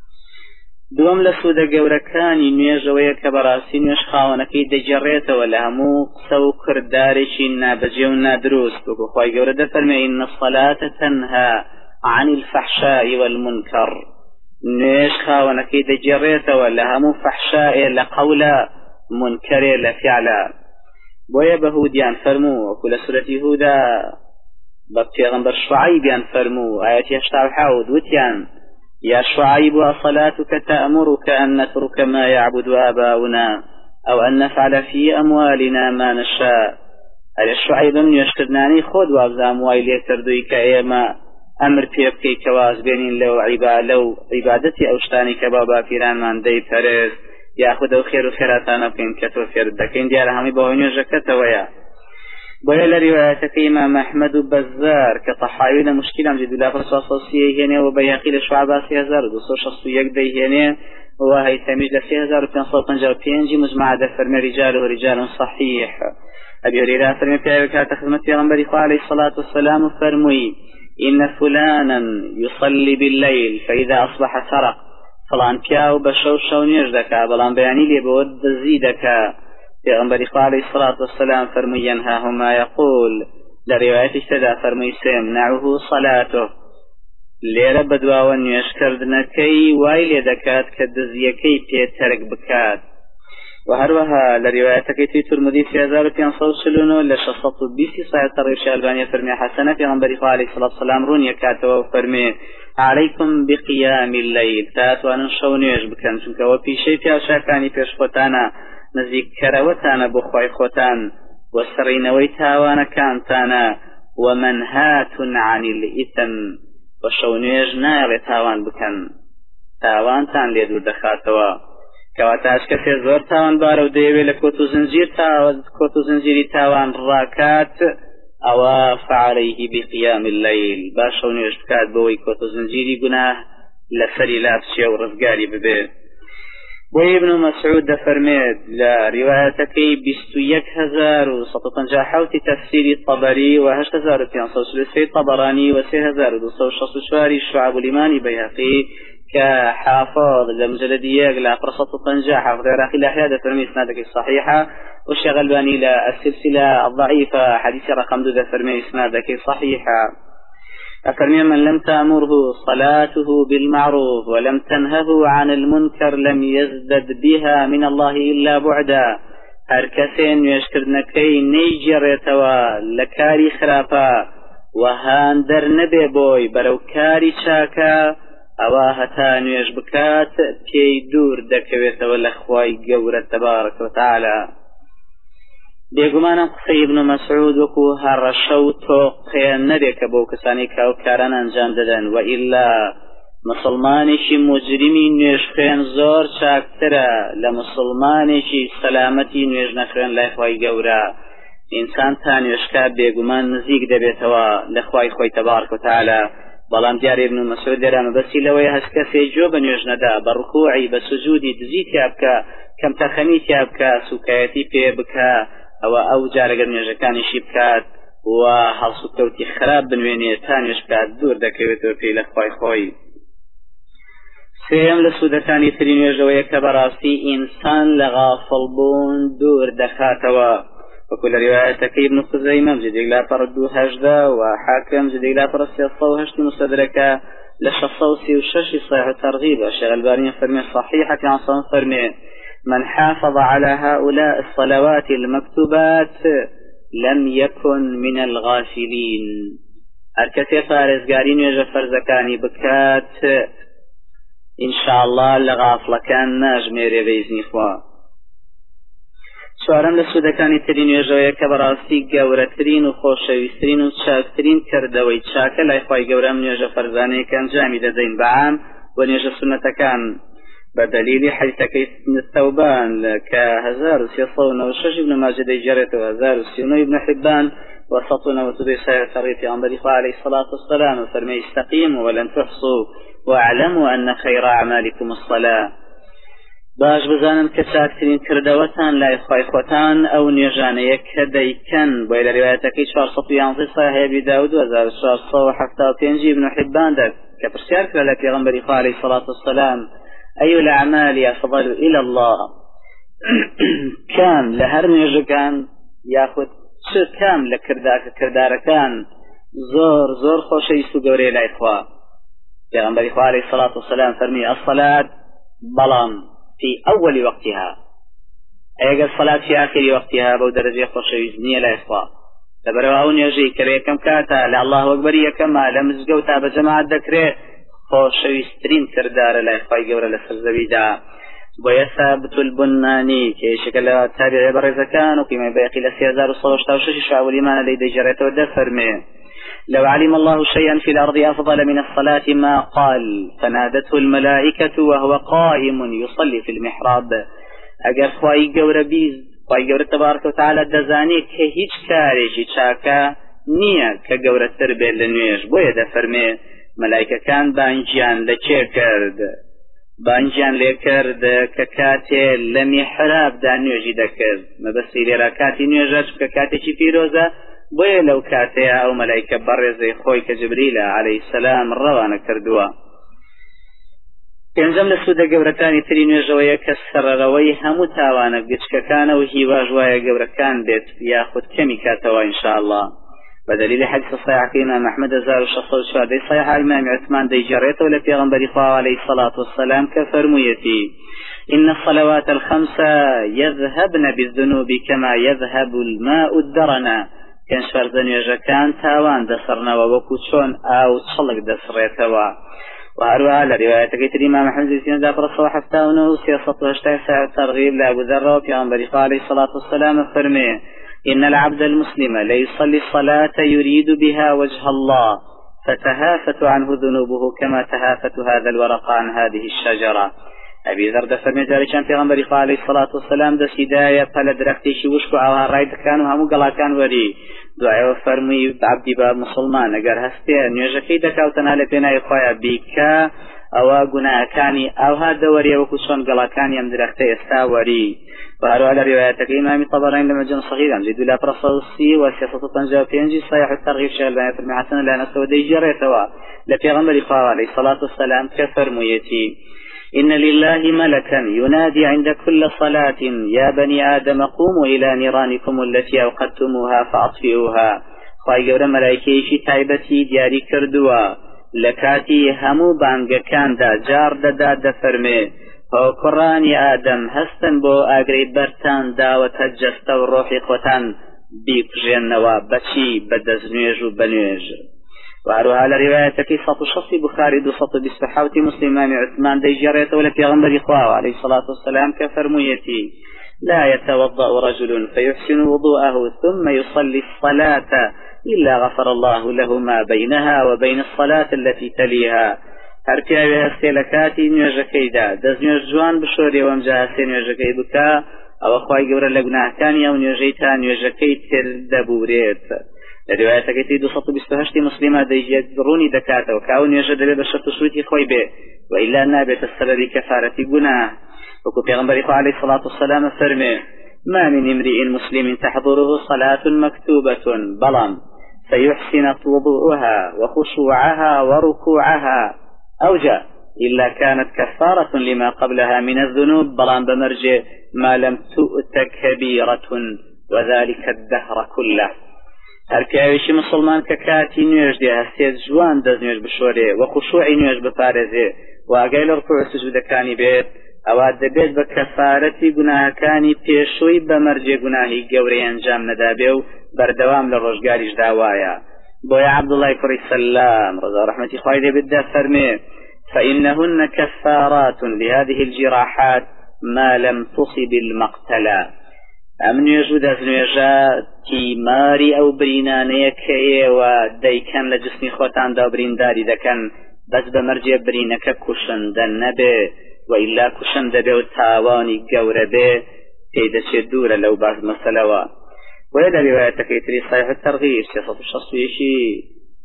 دووەم لە سوودە گەورەکانی نوێژەوەیە کە بەڕاستی نوێژ خاوەنەکەی دەجێڕێتەوە لە هەموو قسە و کردارێکی نابەجێ و نادروست وەکو خوای گەورە دەفەرمێ إن الصلاة تنهى عن الفحشاء والمنكر. نوێژ خاوەنەکەی دەجێڕێتەوە لە هەموو فەحشائێ لە قەولە منکەرێ لە فیعلە. بۆیە بە هودیان فەرموو وەکو لە سورەتی هودا بە پێغەمبەر شوعەیبیان فەرموو ئایەتی هەشتا و حەوت وتیان يا شعيب أصلاتك تأمرك أن نترك ما يعبد آباؤنا أو أن نفعل في أموالنا ما نشاء. أرى شعيب من يشكرناني خود وابز أموالي كردوي كأيما أمر بيبكي كواز بينين لو عبا لو عبادتي أوشتاني كبابا فيران من دي فرز يأخذ خير وخيراتنا بين كتو خير الدكين ديال همي بوهنيو جكتا ويا. بويا لروايتك إمام أحمد بزار كطحاوي لمشكلة جد لا فرصة صوصية هنا وبياقي لشعبا سي هزار دوسو شخص يقدي هنا وهي تميج لسي هزار وكان صوتا جاو بينجي مجمع دفرمي رجاله رجال صحيح. أبي هريرة فرمي بيعك خدمتي غنبري عليه الصلاة والسلام فرمي إن فلانا يصلي بالليل فإذا أصبح سرق فلان كاو بشوشو نيجدك بلان بياني لي بود زيدك. پیغمبر علیه الصلاة والسلام فرمی ینهاه ما یقول لرواية اشتدا فرمی سيمنعه صلاته ليرة بدوا نوێژ کردنەکەی وای لێ دەکات کە دزیەکەی پێ تەرک بکات وهروها لروايتك في ترمذي في هزار بيانصو سلونو لشخص بيسي صحيح طريق الألباني فرمي حسنة في غنبري عليه الصلاة والسلام رون يكاتوا وفرمي عليكم بقيام الليل تاتوان شونيش بكن چونك وفي شيء في أشاكاني فيش خوتانا نزيك كروتانا بخواي خوتان وسرينوي تاوانا كانتانا ومنهات عن الإثم وشونيش نايل تاوان بكن تاوان تان ليدو دخاتوا كواتاش كثير زور تاوان بارو ديوي لكوتو زنجير تاوان كوتو زنجيري تاوان راكات او فعليه بقيام الليل باشونيش بكات بوي كوتو زنجيري قناه لسري لابسي ورزقاري ببير وابن مسعود فرميد لروايتك بستو يك هزار وسطو نجاحوتي تفسير الطبري وهشت هزار بيانصو سلسي الطبراني وسي هزار دوصو شخص شواري شعب الإيمان بيهقي كحافظ لمجلدية لا فرصة تنجاح حافظ العراقي الأحياء فرمي إسنادك الصحيحة والشيخ الباني لا السلسلة الضعيفة حديث رقم دو فرمي إسنادك صحيحة أفرمي من لم تأمره صلاته بالمعروف ولم تنهه عن المنكر لم يزدد بها من الله إلا بعدا هركسين يشكرنكي نيجر يتوى لكاري خرافا وهان در نبي بوي برو كاري شاكا ئەوە هەتا نوێژ بکات پێی دوور دەکەوێتەوە لە خوای گەورە تەبارەک وتعالە. بێگومانم قسەی ابن مەسعود وەکو هەڕەشە و تۆقێ نەبێکە بۆ کەسانی کاوکاران ئەنجام دەدەن و ئیلا مسلمانێکی مجرمی نوێژ خوێن زۆر چاکترە لە مسلمانێکی سەلامەتی نوێژ نەخوێن لای خوای گەورە. ئینسان تا نوێژکە بێگومان نزیک دەبێتەوە لە خوای خۆی تەبارەک وتعالە. بەڵام دیارە ابن مەسعود دەرانە بەسی لەوەی هەست کەسێ جۆ بە نوێژ نەدا بە ڕکوعی بە سوجودی دزی تیا بکە کەم تەخەمی تیا بکە سوکایەتی پێ بکە ئەوە ئەو جارەگەر نوێژەکانیشی بکات و هەڵسو کەوتی خراپ بنوێنێ تا نوێژ بکات دوور دەکەوێتەوە پێی لە خوای خۆی. سێم لە سوودەکانی تری نوێژەوەیە کە بەڕاستی ئینسان لە غافڵبوون دوور دەخاتەوە وكل روايتك ابن خزيمة جديد لا فردو هجدة وحاكم جديد لا فرد سيصة وهشت مستدركة لشصوصي وششي صحيح ترغيب الشيخ الباني فرمي صحيحة عن صنف فرمي من حافظ على هؤلاء الصلوات المكتوبات لم يكن من الغافلين الكثير فارزقارين يجفر زكاني بكات إن شاء الله لغافل كان ناجميري بإذن إخوة. سوارم لسودەکانی تری نوێژەوەیە کە بەڕاستی گەورەترین و خۆشەویستترین و چاکترین کردەوەی چاکە لای خوای گەورەم نوێژە فەرزانەیە کە ئەنجامی دەدەین بەعام و نوێژە سونەتەکان بە دەلیلی حەدیثەکەی تەوبان کە هەزار و سێسەد و نەوە شەش ابن ماجه دەیجێڕێتەوە هەزار و سی و نۆ ابن حبان وسەد و نەوەت و دوی صحیح تەرغیب پێغەمبەری خوا عەلەیهی الصلاة والسلام وفەرمێ استەقیموا ولن تحصوا واعلموا أن خير أعمالكم الصلاة. باش بزانن کە چاکترین کردەوەتان لای خوای خۆتان ئەو نوێژانەیە کە دەیکەن بۆی لە ریوایەتەکەی چوارسەد و یانزە صحیح ئەبی داود و هەزار و چوارسەد و حەفتا و پێنج ابن حبان دەک کە پرسیار کرا لە پێغەمبەری خوا عەلەیهی الصلاة والسلام أي الأعمال أفضل إلى الله كام لهر نوێژەکان یاخود چ کام لە کردارەکان زۆر زۆر خۆشەویست و گەورەی لای خوا. پێغەمبەری خوا عەلەیهی الصلاة والسلام فەرمی الصلاة بەڵام في أول وقتها أيها الصلاة في آخر وقتها بو درجة خوشويزنية لا إخوة لبروا نيجي كريه كم كاتا لا الله أكبر يكما لمزقوتا بجماعة ذكره خوشويسترين كردار لا إخوة يقبر لسرزبيدا ويثابت البناني كي شكل تابع برزكان وكما باقي لسيازار الصلاة وشوشي شعب الإيمان ليدي جريته ودفر منه لو علم الله شيئا في الأرض أفضل من الصلاة ما قال فنادته الملائكة وهو قائم يصلي في المحراب. أجر خواي جور بيز خواي جور تبارك وتعالى دزاني كهيج كاريجي شاكا نية كجور التربية للنيش بويدا فرمي ملائكة كان بانجيان لتشيكرد بانجيان لكرد ككاتي لمحراب دا نيوجي دكرد ما بس إلي راكاتي نيوجاج ككاتي شي فيروزا بۆیە لەو کاتەیە ئەو مەلایکە بەڕێزەی خۆی کە جبریلە عەلەیهی السەلام ڕەوانە کردووە. پێنجەم لە سوودە گەورەکانی تری نوێژەوەیە کە سەرەڕەوەی هەموو تاوانە گچکەکانە و هیواژ وایە گەورەکان بێت یاخود کەمی کاتەوە ئینشاءالله. بدليل حديث صحيح إمام أحمد زار الشخص الشهادي صحيح إمام عثمان دي جريته ولا في غنبري عليه الصلاة والسلام كفرميتي إن الصلوات الخمسة يذهبن بالذنوب كما يذهب الماء الدرنا كان شفردن يجكان تاوان دسرنا ووكوشون أو تشلق دسريتوا وهروها لرواية كيت الإمام أحمد زين دابر الصباح فتاونه سياسة وهشتاي ساعة ترغيب لأبو ذر وفي غنبري عليه الصلاة والسلام فرميه إن العبد المسلم ليصلي الصلاة يريد بها وجه الله فتهافت عنه ذنوبه كما تهافت هذا الورق عن هذه الشجرة. أبي ذر فرمي ذلك كان في غنبري عليه الصلاة والسلام دس هداية فلا درختي شوشكو أوها رايد كانوا همو قلا كان وري دعاء فرمي عبدي باب مسلمان أجر هستي نيجكي دكاوتنا لبنا يخويا بيكا أو قناع كاني أو هذا وري وكسون قلا كان يم درختي استاوري. وهذا على روايتك إمام الطبراني لما جن صغيرا زيد لا برصوصي وسياسة تنجا بينجي صحيح الترغيب شغل بيان فرمي حسن لا نسوى دي جريتوا لفي غنبري عليه الصلاة والسلام كفرميتي إن لله ملكا ينادي عند كل صلاة يا بني آدم قوموا إلى نيرانكم التي أوقدتموها فأطفئوها. خواهي قول ملائكيشي تايبتي دياري كردوا لكاتي همو بانگ كان دا جار دا دا فرمي هو قراني آدم هستن بو آگري برتان دا وتجست وروحي خوتان بيك جنوا بچي بدزنيج وبنيج. وهروها لروايتك صوت شخصي بخاري دو صوت بسحاوتي مسلمان عثمان دي جريت ولا في غنبري خواه عليه الصلاة والسلام كفرميتي لا يتوضأ رجل فيحسن وضوءه ثم يصلي الصلاة إلا غفر الله له ما بينها وبين الصلاة التي تليها. هركاوي هستيلكاتي نيوجكي دا دز نيوج جوان بشوري ومجاهسي نيوجكي بكا أو أخواي قورا لقناع تاني أو نيوجيتا نيوجكي تردبوريت. روايتك تيدو سطو بستهشتي مسلمة ديجيت روني دكاتا وكاو نيوجد لبشرت سويتي خوي به وإلا نابت السبب كفارة قناه. وكو پیغمبر عليه الصلاة والسلام فرمي ما من امرئ مسلم تحضره صلاة مكتوبة بلان فيحسن وضوءها وخشوعها وركوعها أوجه إلا كانت كفارة لما قبلها من الذنوب بلان بمرجع ما لم تؤت كبيرة وذلك الدهر كله. هركاويشي مسلمان ككاتي نيوش دي هستيز جوان دز نيوش بشوري وخشوعي نيوش بفارزي وأقايل ركوع سجود كاني بيت أواد دبيت بكفارتي قناهكاني بيشوي بمرجع قناهي قوري أنجام ندابيو بردوام للرجقاريش داوايا. بويا عبد الله كري السلام رضا رحمتي خواهي بالدا فرمي فإنهن كفارات لهذه الجراحات ما لم تصب المقتلى. أمن يجود أزنيجا تيماري أو برينانيك وديكان لجسمي خوتان دا برينداري دا كان بس بمرجع برينك كشندن نبي وإلا كشند به التاواني قوربه تيدا شدورة لو بعض مسلوى. وهذا روايتك يتري صحيح الترغيب سياسة الشخصيشي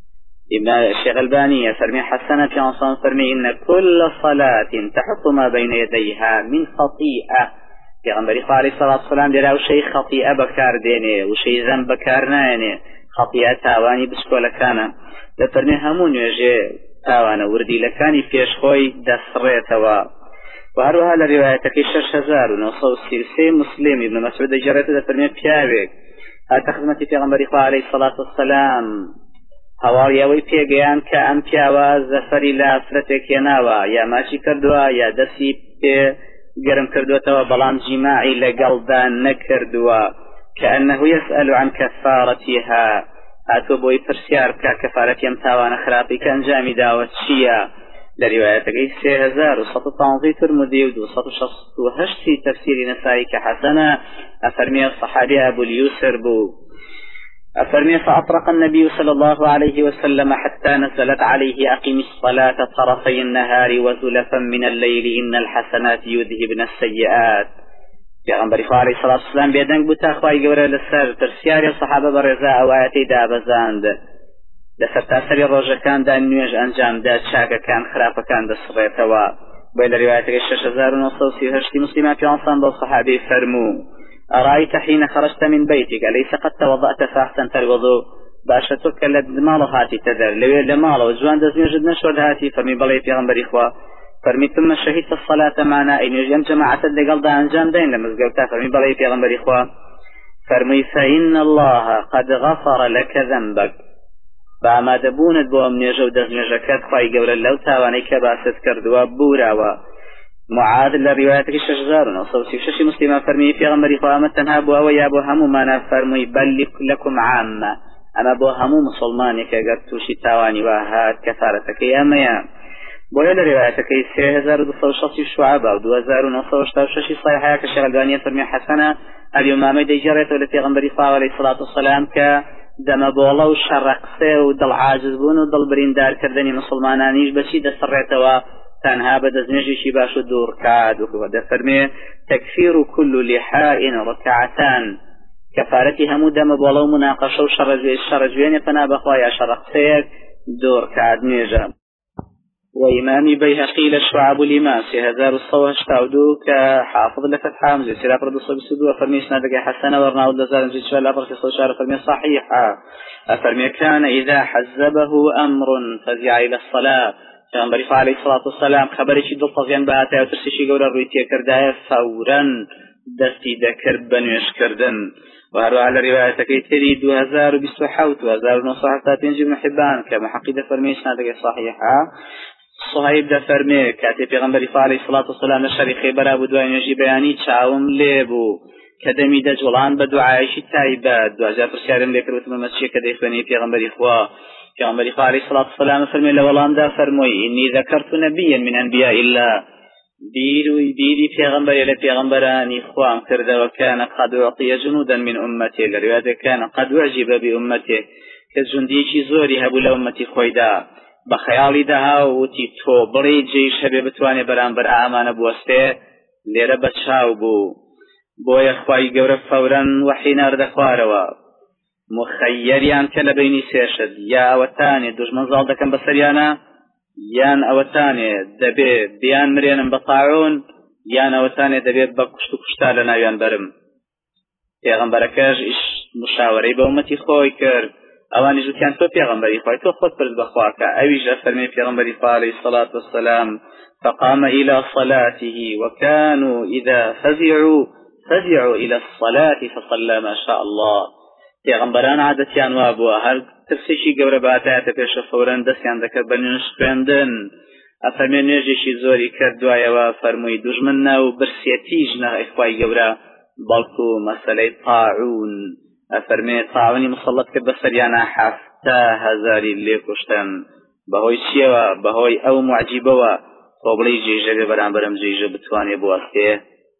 إما الشيخ الباني فرمي حسنة في عنصان فرمي إن كل صلاة تحط ما بين يديها من خطيئة في غنبري عليه الصلاة والسلام لراو شيء خطيئة بكار ديني وشيء ذنب بكارناني خطيئة تاواني بسكولة كان لفرمي همون يجي تاوانا وردي لكاني فيش خوي دسريتوا. وهروها لروايتك شش هزار ونوصو السيرسي مسلم ابن مسعود جريته فرمي بياوك هاتخدمتي في غنبري عليه الصلاة والسلام هواریاوی پێگەیان کە ئەم پیاوە زەفەری لە ئافرەتێکێناوە یا ماچی کردووە یا دەستی پێ گەرم کردوێتەوە بەڵام جیماعی لەگەڵدا نەکردووە كأنه يسأل عن كفارتها هاتو بۆی پرسیار بکە کەفارەتی ئەم تاوانە خراپی کە ئەنجامی داوە چییە. لە ریوایەتەکەی سێ هەزار و سەد و پانزەی ترمذی و دوو سەد و شەست و هەشتی تەفسیری نەسائی کە حەسەنە ئەفەرمێ سەحابی ئەبو اليوسر بوو أفرمي فأطرق النبي صلى الله عليه وسلم حتى نزلت عليه أقم الصلاة طرفي النهار وزلفا من الليل إن الحسنات يذهبن السيئات. پیغمبر عليه الصلاة والسلام بيدنگ بوتا خواهی گوره لسر ترسیاری صحابه برزا آوایتی دابزاند لسر تاثری روژکان دا نویج انجام دا چاککان خراپکان دا صغیرتوا. بيد روايتك شش هزار ونص وسي هشتي مسلمات يعنصان بالصحابي فرمو أرأيت حين خرجت من بيتك أليس قد توضأت فأحسنت الوضوء باشتك لدمال هاتي تذر لو لمال وجوان دزمي جد نشود هاتي فرمي بلي في غنبري إخوة فرمي ثم شهدت الصلاة معنا إن يجم جماعة لقل دا أنجام دين لمزقوتا فرمي بلي في غنبري إخوة فرمي فإن الله قد غفر لك ذنبك فما دبونت بو أم نيجو دز نيجكات خواهي قولا لو تاواني كباست كردوا بورا معاذ لروايتك شجزار وصوصي ششي مسلمة فرمي في غمري قامت تنها بو أو يا بو همو ما فرمي بل لكم عامة أما بو همو مسلماني كقرتو شي تاواني وهات كفارتك يا ميام بويا لروايتك سي هزار دو صو شخصي شعبا ودو هزار ونصو شتاو ششي صحيحة كشغل بانية فرمي حسنة اليوم ما ميدي جريت ولتي غمري صلى عليه الصلاة والسلام ك دم بولا وشرق سي ودل عاجز بون ودل بريندار كردني مسلمانانيش بشي دسريتوا تنها بدزنجي شي باشو دور كاد وكذا فرمي تكفير كل لحاء ركعتان كفارتي همو دم بولا ومناقشة وشرج الشرجين فنا بخوايا شرق سي دور كاد نيجا وإمامي بيهقي للشعب لماسي هزار الصوه اشتاودو كحافظ لفتح حامزي سلاف رد الصوب السدو أفرمي سنادك حسنة ورناو دزار نجي شوال أبرك صوشار أفرمي صحيحة أفرمي كان إذا حزبه أمر فزع إلى الصلاة كان بريفا عليه الصلاة والسلام خبري شي دل طزيان بهاتا وترسيشي قول الرويتية كردايا فورا دستي دكر بنوش كردن وهروا على روايتك يتري دو هزار بسوحاوت وهزار ونصحة تنجي من حبان كما حقيدة فرمي سنادك صحيحة صهيب ده فرمي كاتب پیغمبر عليه الصلاة والسلام لشري خيبر بدوای نجي بياني چاوم ليبو كدمي ده جولان بدعایشی تایبات دو اجا فرسيارم لكروت ممسشي كده يخواني پیغمبر اخوا پیغمبر عليه الصلاة والسلام فرمي لولان ده فرمي إني ذكرت نبيا من أنبياء الله ديرو ديري پیغمبر إلى پیغمبراني خوام كرده وكان قد أعطي جنودا من أمته لرواية كان قد أعجب بأمته كجنديشي زوري هبو لأمتي خويدا بخيالي دها وتي تو بري جيش هبه بتواني برانبر اعمانه بوسته ليره بچاو بو بو اخواي قورف فورا وحينار دخواروا مخيريان كلا بيني سيشد يا اوتاني دوش منزال دكم بسريانا يان اوتاني دبي بيان مريان بطاعون يان اوتاني دبي بكشتو كشتالنا يان برم پیغمبرکاش اش مشاوري بأمتي خوي كر اوانی جو كان تو پیغمبری خواه تو خود پرد بخواك اویج افرمي پیغمبری خواه عليه الصلاة والسلام فقام الى صلاته وكانوا اذا فزعوا فزعوا الى الصلاة فصلى ما شاء الله پیغمبران عادتیان وابوا هر ترسيشي قبر باتاعت پیش فورا دستیان دکر بنیش خوێندن افرمي نوێژێکی زۆری کردوایە و فرمووی دوژمنە و برسێتیژ نە ئەخوای گەورە بەڵکو مەسەلەی طاعون أفرمي طاعوني مصلت كبسريانا حتى هزاري اللي كشتن بهوي شيوا بهوي أو معجبوا قبلي جيجة بران برم جيجة بتواني بواسطه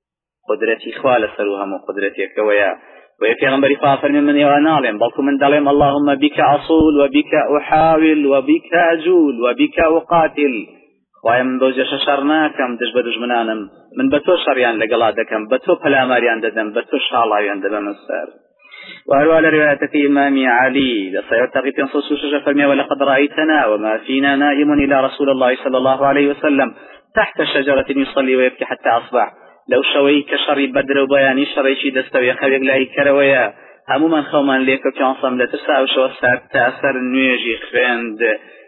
قدرتي خوال سروها مو قدرتي كويا ويا پیغمبري فافرمي من يوانالهم بلكو من دلهم اللهم بك أصول وبك أحاول وبك أجول وبك أقاتل خوايا من بوجه ششرناكم دجب دجمنانم من بتو شريان لقلادكم بتو پلاماريان ددم بتو شالاويان ددم السر وهو على روايتك إمامي علي لصيغة تغيب ينصص شجر فرمي ولقد رأيتنا وما فينا نائم إلى رسول الله صلى الله عليه وسلم تحت شجرة يصلي ويبكي حتى أصبح لو شوي كشر بدر وبياني شريشي دستوي خبيق لاي كرويا همو من خومان ليكو كيانصم لتسع وشو سار تأثر نيجي خفند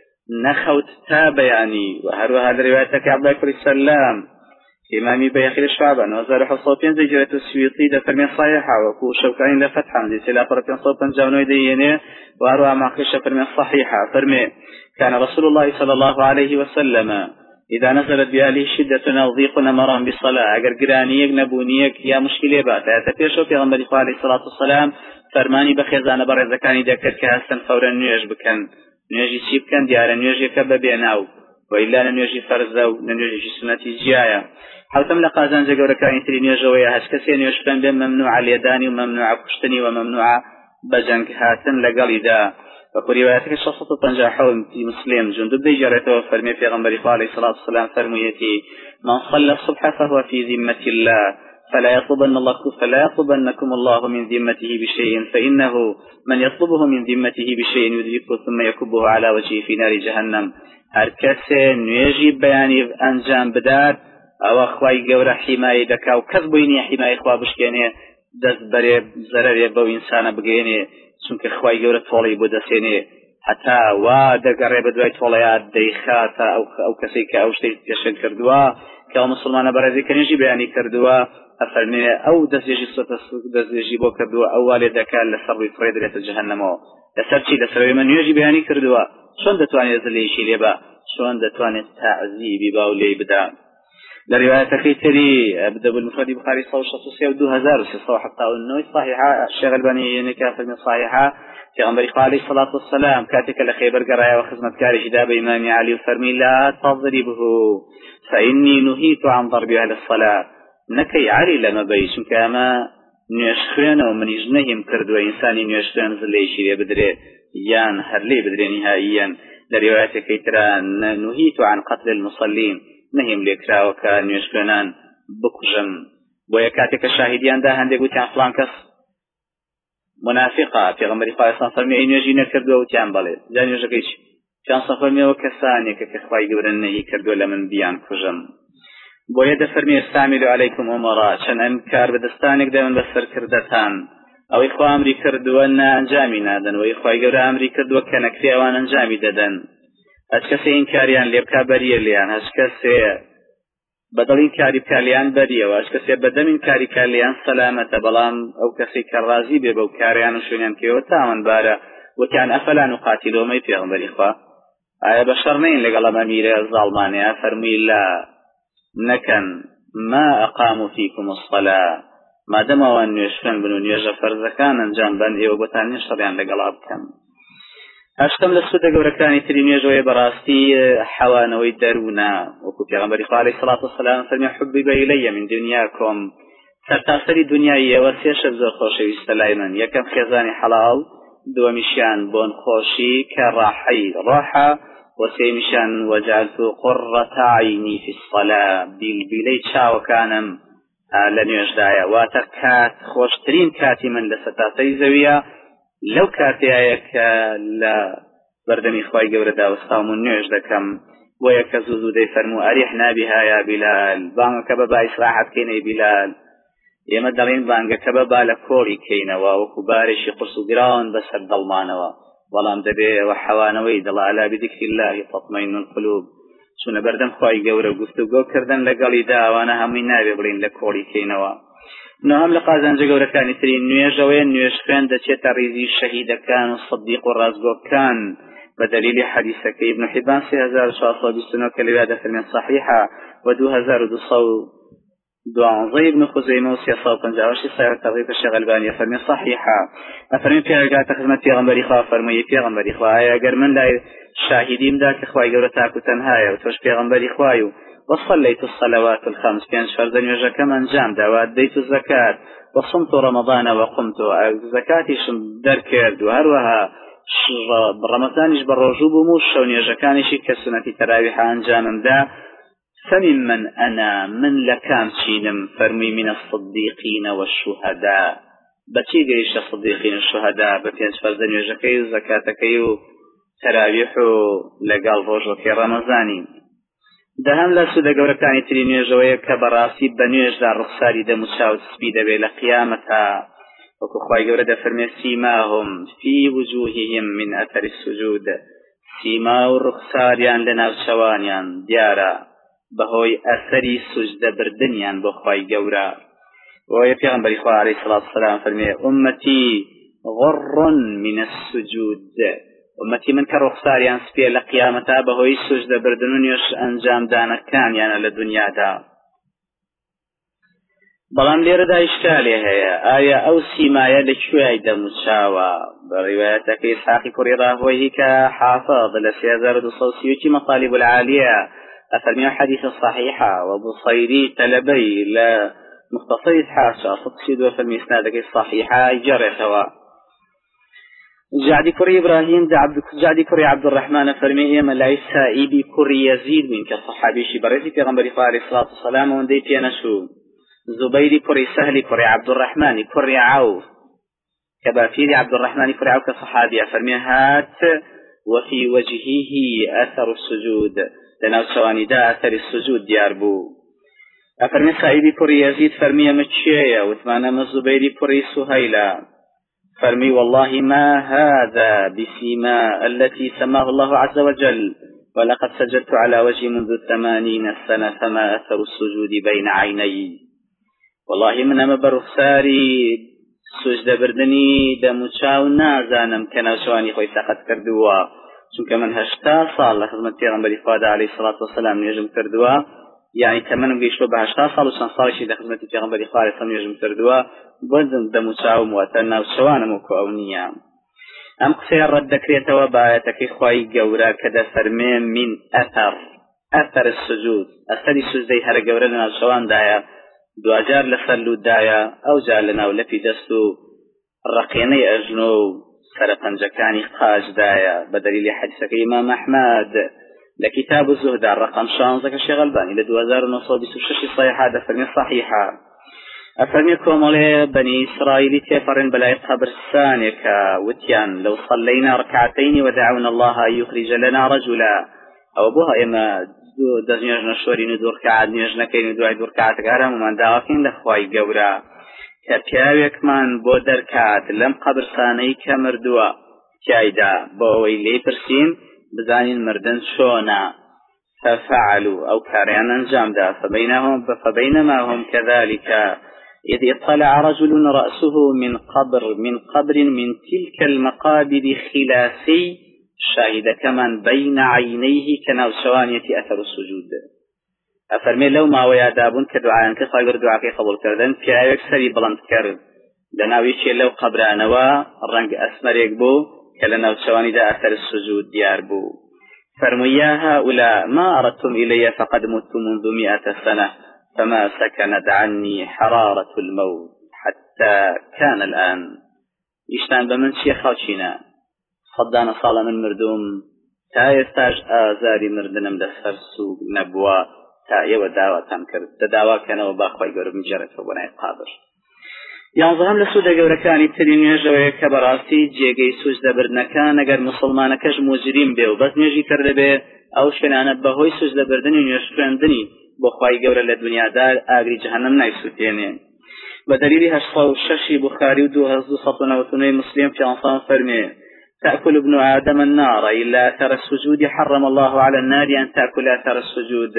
نخوت تابياني وهو على روايتك عبد الله السلام إمامي بيخيل الشعب نوزار حصوبين زي جريت السويطي ده فرمي صحيحة وكو شوكاين لفتحة زي سلا فرقين صوبا جاونوي ديني وأروى معقشة فرمي صحيحة فرمي كان رسول الله صلى الله عليه وسلم إذا نزلت بأهله شدة نضيق نمران بالصلاة أقر قرانيك نبونيك يا مشكلة بات أتفيشو في غنبري عليه الصلاة والسلام فرماني بخيزان برز كان يذكر كهستن فورا نيج بكن نيجي سيب كان ديارا نيجي كبابيناو وإلا نيجي فرزاو نيجي سنتي جيايا حوتم لقازان جاگور كاين تري نيجويا هاش كسي نيجفن بين ممنوع اليداني وممنوع كشتني وممنوع بجنك هاتن لقليدا وقال رواياتك الشخصة تنجحون في مسلم جندب دي جارته فرمي في غنبري عليه الصلاة والسلام فرميتي من صلى الصبح فهو في ذمة الله فلا يطلبن الله فلا يطلبنكم الله من ذمته بشيء فإنه من يطلبه من ذمته بشيء يدركه ثم يكبه على وجهه في نار جهنم هركسي نيجي بياني أنجام بدار او اخوای گور حمایه دکاو کس بوینی حمایه خوا بشکنه دست بره ضرر به انسان بگینه چون که اخوای گور طولی بودسینه حتی وا دگره بدوی طولیات دیخات او او کسی که اوشتی تشن کردوا که مسلمان برازی کنیجی بیانی کردوا أفرمي أو دزيجي صوت دزيجي بو كردوا أول دكان لسر فريد ريت جهنم لسرشي لسر من يجي بياني كردوا شون دتواني يزلي شي ليبا شون دتواني تعذيبي باولي بدا لرواية كيتري أبدأ بالمفرد بخاري صوت شخصية ودو هزار وسيصو حتى النوي صحيحة الشيخ الباني نكافر من صحيحة في غنبري عليه الصلاة والسلام كاتك لخيبر قرايا وخزمة كاري جداب إمام علي وفرمي لا تضربه فإني نهيت عن ضرب أهل الصلاة نكي علي لما بيشم كاما نيشخين ومن يجنهم كرد وإنساني نيشخين زليشي بدري يان هرلي بدري نهائيا لرواية كيترا نهيت عن قتل المصلين نهم لكرا وكان نيشخينان بكجن ويكاتك الشاهدين ده هندي قوتان فلان كس منافقة في غمري خواهي صنفرمي إن يجينا كردو وتيان بالي جاني وجاكيش كان صنفرمي وكساني ككخواهي قبرنهي كردو لمن بيان كجن بويا دفرمي استعملوا عليكم أمراء شان أنكار بدستانك دائما بسر كردتان أو إخوة أمري كردو أن أنجامي نادن وإخوة قبر أمري كردو كانك في أوان أنجامي ددن هشكسي إنكاريان ليبكا بريا ليان هشكسي بدلين كاري كاليان بريا وهشكسي بدمين كاري كاليان سلامة بلام أو كسي كرازي بيبو كاريان وشونيان كيو تامن بارا وكان أفلا نقاتلوا مي في أغمر إخوة آية بشرنين لقلم أمير الظالمانية فرمي الله نكن ما أقاموا فيكم الصلاة ما دموا أن يشفن بنون يجفر زكانا جنبا إيو بتاني شريان لقلابكم أشتم للسودة قبركاني تريمي جوية براستي حوانا ويدارونا وكوتي غنبري عليه الصلاة والسلام فرمي حبب إلي من دنياكم سرتاسري دنيايا وسيش الزور خوشي ويستلايمن يكم خيزاني حلال دو مشيان بون خوشي كراحي راحة وسيمشان وجعلت قرة عيني في الصلاة بالبلي شاو كانم لن يجدايا واتكات خوشترين كاتي من لستاتي زوية لو كاتي ايك لا بردمي خواي قوردا وستامون نيجدكم ويكزوزو دي فرمو أريحنا بها يا بلال بانك بابا إسراحت كيني بلال يما دلين بانك بابا لكوري كينوا وكبارشي قرصو قران بسر ظلمانوا ظلام دبي وحوانوي دل على بذكر الله تطمئن القلوب شون بردم خواي قورا وقفتو كردن لقالي دا وانا همي نابي بلين لكوري كينوا نهم لقازان جاورا كان يترين نيجوين نيج خوين دچيت ريزي الشهيد كان الصديق والرازقو كان بدليل حديثك ابن حبان سي هزار شاصة بسنو كالوادة في صحيحة ودو هزار دو صو دعان زي ابن خزيمة وسياسة وطنجاوشي صيغة تغيب الشيخ الباني فرمي صحيحة أفرمي في أرقات خدمة غنبري خواه فرمي في غنبري خواه أقر من لا شاهدين داك خواهي قولة تاكو تنهايا وتوش في غنبري خواهي وصليت الصلوات الخمس كان فرزن يجا كمان جام دعوات ديت الزكاة وصمت رمضان وقمت زكاتي شم دركرد وهروها برمضان يجبر رجوب موشون يجا كان يشي كسنة تراويح أنجام دا فممن أنا من لكام شينم فرمي من الصديقين والشهداء بچي قريش الصديقين والشهداء بفينش فرزن يجا كيو زكاة كيو تراويحو لقال رجو كي رمضاني دهم لسودة قوركاني ترينيو جوية كبراسي بنيوش دار رخصاري دا مشاوت سبيدة بي لقيامتها وكو خواهي قورة دا فرمي سيماهم في وجوههم من أثر السجود سيماو الرخصاريان لنا وشوانيان ديارا بهوي أثري سجد بردنيان بخواهي قورة ويا پیغمبر إخوة عليه الصلاة والسلام فرمي أمتي غر من السجود أمتي من كرخصار يان سبيل لقيامتا بهوي سجد بردنون يش أنجام دانا كان يانا للدنيا دا بلان لير دا إشكالي هيا آية أو سيمايا لكوي دا مشاوى برواياتك إسحاقي كريرا هوي كحافظ لسيازار دو صوصيوتي مطالب العالية أفرمي حديث الصحيحة وبصيري تلبي لا مختصر حاشا صدسيد وفرمي إسنادك الصحيحة جري سوا جعدي كري إبراهيم جعدي كري عبد الرحمن فرمي إما لا سائبي كري يزيد من كصحابي شبرتي في غنبري عليه الصلاة والسلام وندي بيانشو زبيري كري سهلي كري عبد الرحمن كري عوف كبافيري عبد الرحمن كري عوف كصحابي فرمي هات وفي وجهه أثر السجود لناو سواني دا أثر السجود دياربو أفرمي سائبي كري يزيد فرمي متشيا وثمانا مزبيري كري سهيلا فرمي والله ما هذا بسيما التي سماه الله عز وجل ولقد سجدت على وجهي منذ ثمانين سنة فما أثر السجود بين عيني والله من أما برخساري سجدة بردني دموچاو نازانم كناوشواني خوي ساقت كردوا چونکە من هەشتا ساڵ لە خزمەت پێغەمبەری خوا عەلەیهی سەڵات وەسەلام نوێژم کردووە، یعنی تەمەنم گەیشتووە بە هەشتا ساڵ و چەند ساڵێکی لە خزمەتی پێغەمبەری خوا عەلەیهی سەڵام نوێژم کردووە، بۆ دەموچاوم واتە ناوچەوانم وەکو ئەو نییە. ئەم قسەیە ڕەت دەکرێتەوە بە ئاەتەکەی خوای گەورە کە دەفەرمێ من ئەثەر ئەثەر السجود، ئەثەری سوجدەی هەرە گەورە لە ناوچەواندایە، دوجار لەسەر لوودایە، ئەوجار لە ناو لەپی دەست و ڕقێنەی ئەژنۆ و سەرپەنجەکانی قاژدایە بە دەلیلی حەدیثەکەی ئیمام ئەحمەد لە کتاب الزهدا ڕقم شانزە کە شێخ ئەلبانی لە دوو هەزار و نۆ سەد و بیست و شەش صحیحە دەفەرمێ صحیحە، ئەفەرمێ کۆمەڵێ بەنی ئیسرائیلی تێپەڕێن بەلای قەبرستانێکە وتیان لەو صەلەینا ڕکعتەین ودعونا الله أن يخرج لنا رجلا، ئەوە بۆ ئێمە دەستنوێژنە شۆرین و دوو ڕکعات نوێژ نەکەین و دوای دوو ڕکعاتەکە هەموومان داواکەین لە خوای گەورە کە پیاوێکمان بۆ دەرکات لەم قەبرستانەی کە مردووە تیایدا بۆ ئەوەی لێی پرسین بزانین مردن چۆنە، ففعلوا ئەو کاریان ئەنجامدا فبينهم فبينما هم كذلك إذ اطلع رجل رأسه من قبر من قبر من تلك المقابر خلافي شاهد كمن بين عينيه كناوشوانية أثر السجود. أفرمي لو ما ويادابون كدعاء كخير دعاء قبول كردن في آيك سري بلند كرد لناويشي لو قبرانوا الرنگ أسمر يكبو كلناوشواني دا أثر السجود ديار بو. فرموا يا هؤلاء ما أردتم إلي فقد مت منذ مئة سنة فما سكنت عني حرارة الموت حتى كان الآن. يشتان بمن شيخ خوشينا صدانا صالة من مردوم تا يستاج آزاري مردنم دسر سوق نبوا تا يو داوة تنكرد تداوة كانوا باخوي قرب مجرد فبناء قادر. یانزەهەم لە سوودە گەورەکانی تری نوێژەوەیە کە بەڕاستی جێگەی سوجدە بردنەکان ئەگەر موسڵمانەکەش موجریم بێ و بەس نوێژی کردبێ ئەو شوێنانە بەهۆی سوجدە بردنی نوێژ خوێندنی بۆ خوای گەورە لە دنیادا ئاگری جەهەنەم نایسووتێنێ. بە دەلیلی هەشت سەد و شەشی بوخاری و دوو هەزار و سەد و نەوەت و نۆی مسلم پیانسان فەرمێ تأكل ابن آدم النار إلا أثر السجود حرم الله على النار أن تأكل أثر السجود.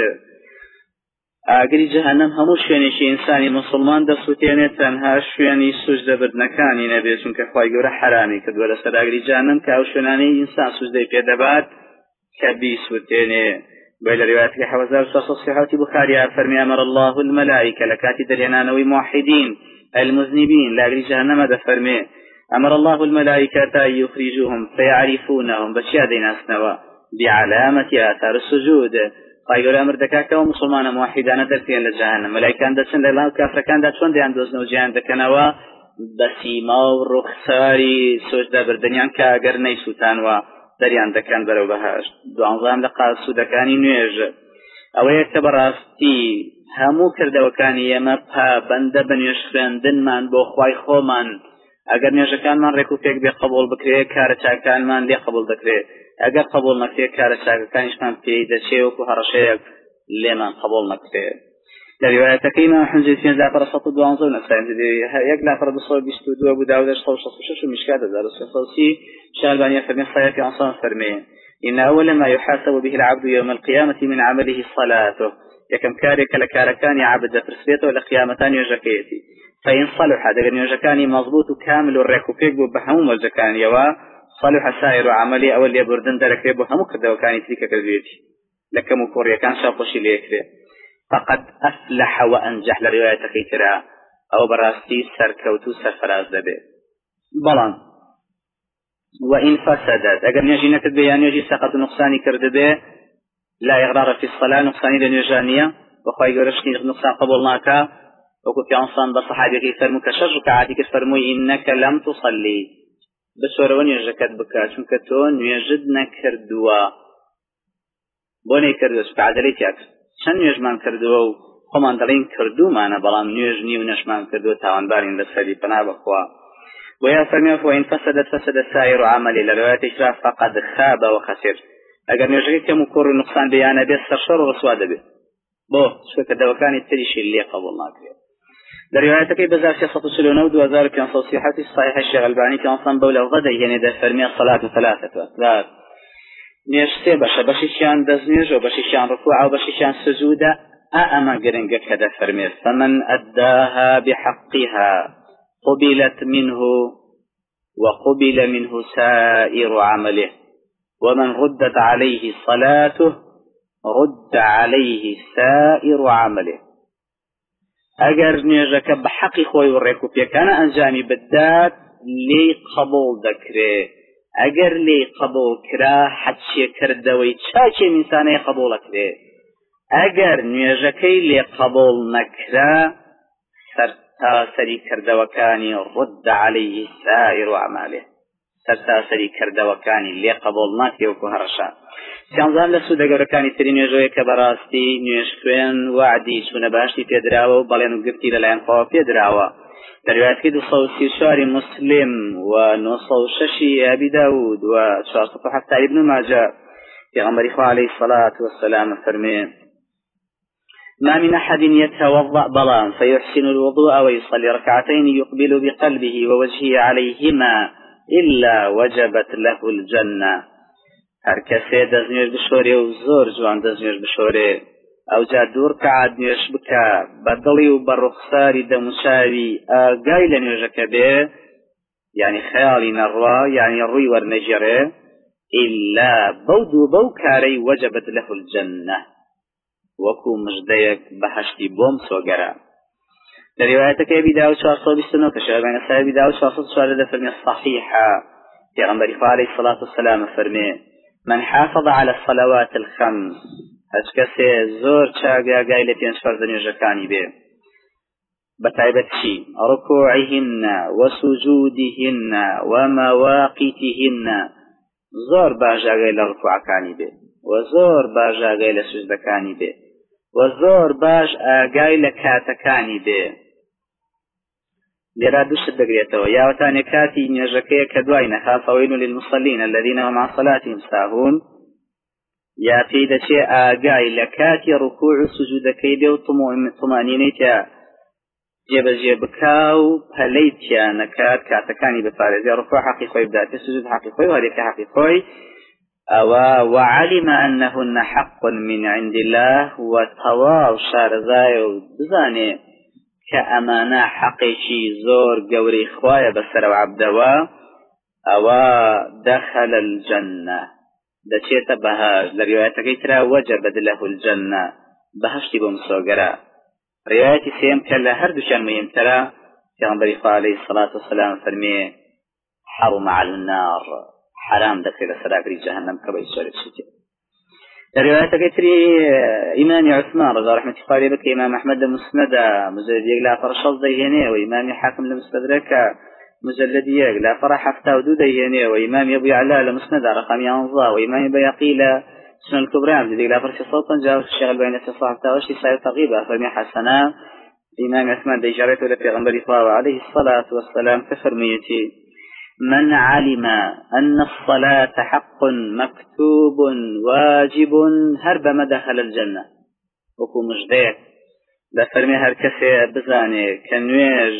ئاگری جەهەنەم هەموو شوێنێکی ئینسانی مسلمان دەسووتێنێت تەنها شوێنی سوجدە بردنەکانی نەبێت چونکە خوای گەورە حرامی کردووە لەسەر ئاگری جەهەنەم کە ئەو شوێنانەی ئینسان سوجدەی پێدەبات کە بیسووتێنێ. بە لە ڕیوایەتێکی حەوت هەزار و سەد و سێ بوخاریە فەرمی ئەمر الله المەلائیکە لە کاتی دەرهێنانەوەی موحدین المذنبین لە ئاگری جەهەنەمە دەفەرمێ أمر الله الملائكة أن يخرجوهم فيعرفونهم بشيء ديناسنوا بعلامة آثار السجود. قايل أمر دكاكا ومسلمان موحدان درتين لجهنم ملائكان دسن لله كافر كان داتون ديان دوزنو جهان دكنوا بسيما ورخساري سجدة بردنيان كاقر نيسوتانوا دريان دكان برو بهاش دوانظام لقاء سودكاني نويج أو يكتبراستي همو كردوكاني يما پا بند بنيش خواندن من بو خواي خومن ئەگەر نوێژەکانمان ڕێک و پێک بێ قبول بکرێ کارە چاکانمان لێ قبول دەکرێت ئەگەر قبول نەکرێ کارە چاکەکانیشمان پێی دەچێ وەکو هەڕەشەیەک لێمان قبول نەکرێت. لە ریوایەتەکەی ئیمام حەمزەی پێنج لاپەڕە سەد و دوانزە و نەسای یەک لاپەڕە دوو سەد و بیست و دوو بوو داود هەشت سەد و شەست و شەش و میشکات هەزار و سێ سەد و سی شێخ ئەلبانی فەرمێ صحیحەتی ئەنسان فەرمێ إن أول ما يحاسب به العبد يوم القيامة من عمله صلاته يكم كارك لكاركان عبد فرسيته لقيامتان يجكيتي فإن صلح هذا يجكاني مضبوط كامل الركوبيك بهم الجكان يوا صلح سائر عملي أول يبردن درك بهم كذا وكان تلك كذبيتي لكم كوريا كان شاقوشي ليكره فقد أفلح وأنجح لرواية كيترا أو براستي سركوتو سرفراز دبي بلان وإن فسدت أجر نجي نكد بيان يجي سقط نقصاني كرد به لا إغرار في الصلاة نقصاني لنجانية وخواهي قرشني نقصان قبولناك وكنت أنصان بصحابي فرمك شجك عادك فرمي إنك لم تصلي بسورة ونيجكت بك شنكتون يجدنا كردوا بوني كردوش بعد ليتيك شن يجمان كردوا خمان دلين كردو معنا بلان نيجني ونشمان كردو تاوان بارين لسالي بنا بخوا ويا فرمي وإن فسدت فسد سائر عملي لرواية إشراف فقد خاب وخسر أجر نيجي كم كور نقصان بيانا بس سرشر ورسواد به بو شو كده وكان التريش اللي قبلنا كده لروايتك بزار سياسة سلونة ودوزار كان صحيحة الصحيح الشيخ الباني كان صنبا ولا غدا يعني ده فرمي الصلاة ثلاثة أثلاث نيش سي باشا باشي شان دزنيج وباشي شان ركوع وباشي شان سجودة أأما قرنقك هذا فرمي فمن أداها بحقها قبلت منه وقبل منه سائر عمله ومن ردت عليه صلاته رد عليه سائر عمله. اگر نوێژەکە بە حەقی خۆی و ڕێکوپێکانە ئەنجامی بدات لێی قبول دەکرێ، ئەگەر لێی قبول کرا حەجێکردەوەی چاکێ ئینسانەیە قبول ئەکرێ، ئەگەر نوێژەکەی لێ قبول نەکرا سەرتاسەری کردەوەکانی ڕد عەلەیهی سائر عەماله، سەرتاسەری کردەوەکانی لێ قبول ناکرێ وەکو هەڕەشە. سیانزان لە سوودە گەورەکانی تری نوێژەوەی کە بەڕاستی نوێژ خوێن وعدی چوونە باشی پێدراوە و بەڵێن و گرتی لەلایەن خۆ پێدراوە. لە ڕیوایەتەکەی دوو سەد و سی و چوار مسلم و نۆ سەد و شەش ئەبی داود و چوار سەد و هەفتا ئیبن ماجە پێغەمبەری خوا عەلەیهی الصلاة والسلام فەرمێ: ما من أحد يتوضأ بلان فيحسن الوضوء ويصلي ركعتين يقبل بقلبه ووجهه عليهما إلا وجبت له الجنة. هر کەسێ دەستنوێژ بشۆرێ و زۆر جوان دەستنوێژ بشۆرێ، ئەو جا دوو ڕکعات نوێژ بکە بە دڵی و بە ڕوخساری دەموچاوی ئاگای لە نوێژەکە بێ، یعنی خەیاڵی نەڕوا، یعنی ڕووی وەرنەگێڕێ، ئیلا بەو دوو بەو کارەی وەجەبەت لەه الجەنە، وەکو مژدەیەک بەهەشتی بۆم سۆگەرە. لە ڕیوایەتەکەی ئەبی داود چوار سەد و بیست و نۆ کە شێخ ئەلبانی ئەبی داود چوار سەد و چوار دەفەرمێ صحیحە، پێغەمبەری خوا عەلەیهی الصلاة والسلام فەرمێ: من حافظ على الصلوات الخمس، هەچ کەسێ زۆر چاگاگای لە پێنج فەرزە نوێژەکانی بێ، بەتایبەتی ڕکوعهن وسجودهن ومواقیتهن، زۆر باژاگای لە ڕکوعەکانی بێ و زۆر باژاگای لە سوجدەکانی بێ و زۆر باش ئاگای لە کاتەکانی بێ. لێرا دووشت دەگرێتەوە، یاوەتانێ کاتی نوێژەکەیە کە دوای نەخا فەوەیل للمصلین الذین هم عن صلاتهم ساهون، یا پێی دەچێ ئاگای لە کاتی ڕکوع و سوجودەکەی بێ و تمانینەی تیا جێبەجێ بکا و پەلەی تیا نەکات، کاتەکانی بپارێزێ، ڕکوع حەقی خۆی بداتێ، سوجود حەقی خۆی و هەرێکە حەقی خۆی، ئەوە وعلم أنهن حق من عند الله، و تەواو شارەزایە و بزانێ کە ئەمانە حەقێکی زۆر گەورەی خوایە بەسەر عەبدەوە، ئەوە دەخەل الجەنە، دەچێتە بەهەشت. لە ڕیوایەتەکەی ترا وەجەبەت لەه الجەنە، بەهەشتی بۆ مسۆگەرە. ڕیوایەتی سێم کە لە هەردووشیان مهمترە، پێغەمبەری خوا عەلەیهی الصلاة والسلام فەرمێ: حرم على النار، حرام دەکرێت لە سەراگری جەهەنەم کە بە ئیسۆرە بچێتێ. لە ڕیوایەتەکەی تری ئیمامی عوسمان ڕەضا ڕەحمەتی خوا لێ بکە، ئیمام ئەحمەد لە مسنەدە مجلدێک لافەڕە شەش دەیهێنێ، و ئیمامی حاکم لە مستەدرەکە مجلدی یەک لافەڕە حەفتا و دوو دەیهێنێ، و ئیمامی ئەبوی عەلا لە مسنەدە ڕەقەم یانزە، و ئیمامی بەیهەقی لە سنن الكبرى مجلدێک لافەڕە سێ سەد و پەنجاو، شێخ ئەلبانی لە سێ سەد و هەفتا و هەشتی سای تەغیبە فەرمێ حەسەنە. ئیمامی عوسمان دەیجارێتەوە لە پێغەمبەری خوا عەلەیهی الصلاة والسلام کە فەرموویەتی: من علم أن الصلاة حق مكتوب واجب هرب ما دخل الجنة، وكو مجديك لفرمي هر كسي بزاني كنويج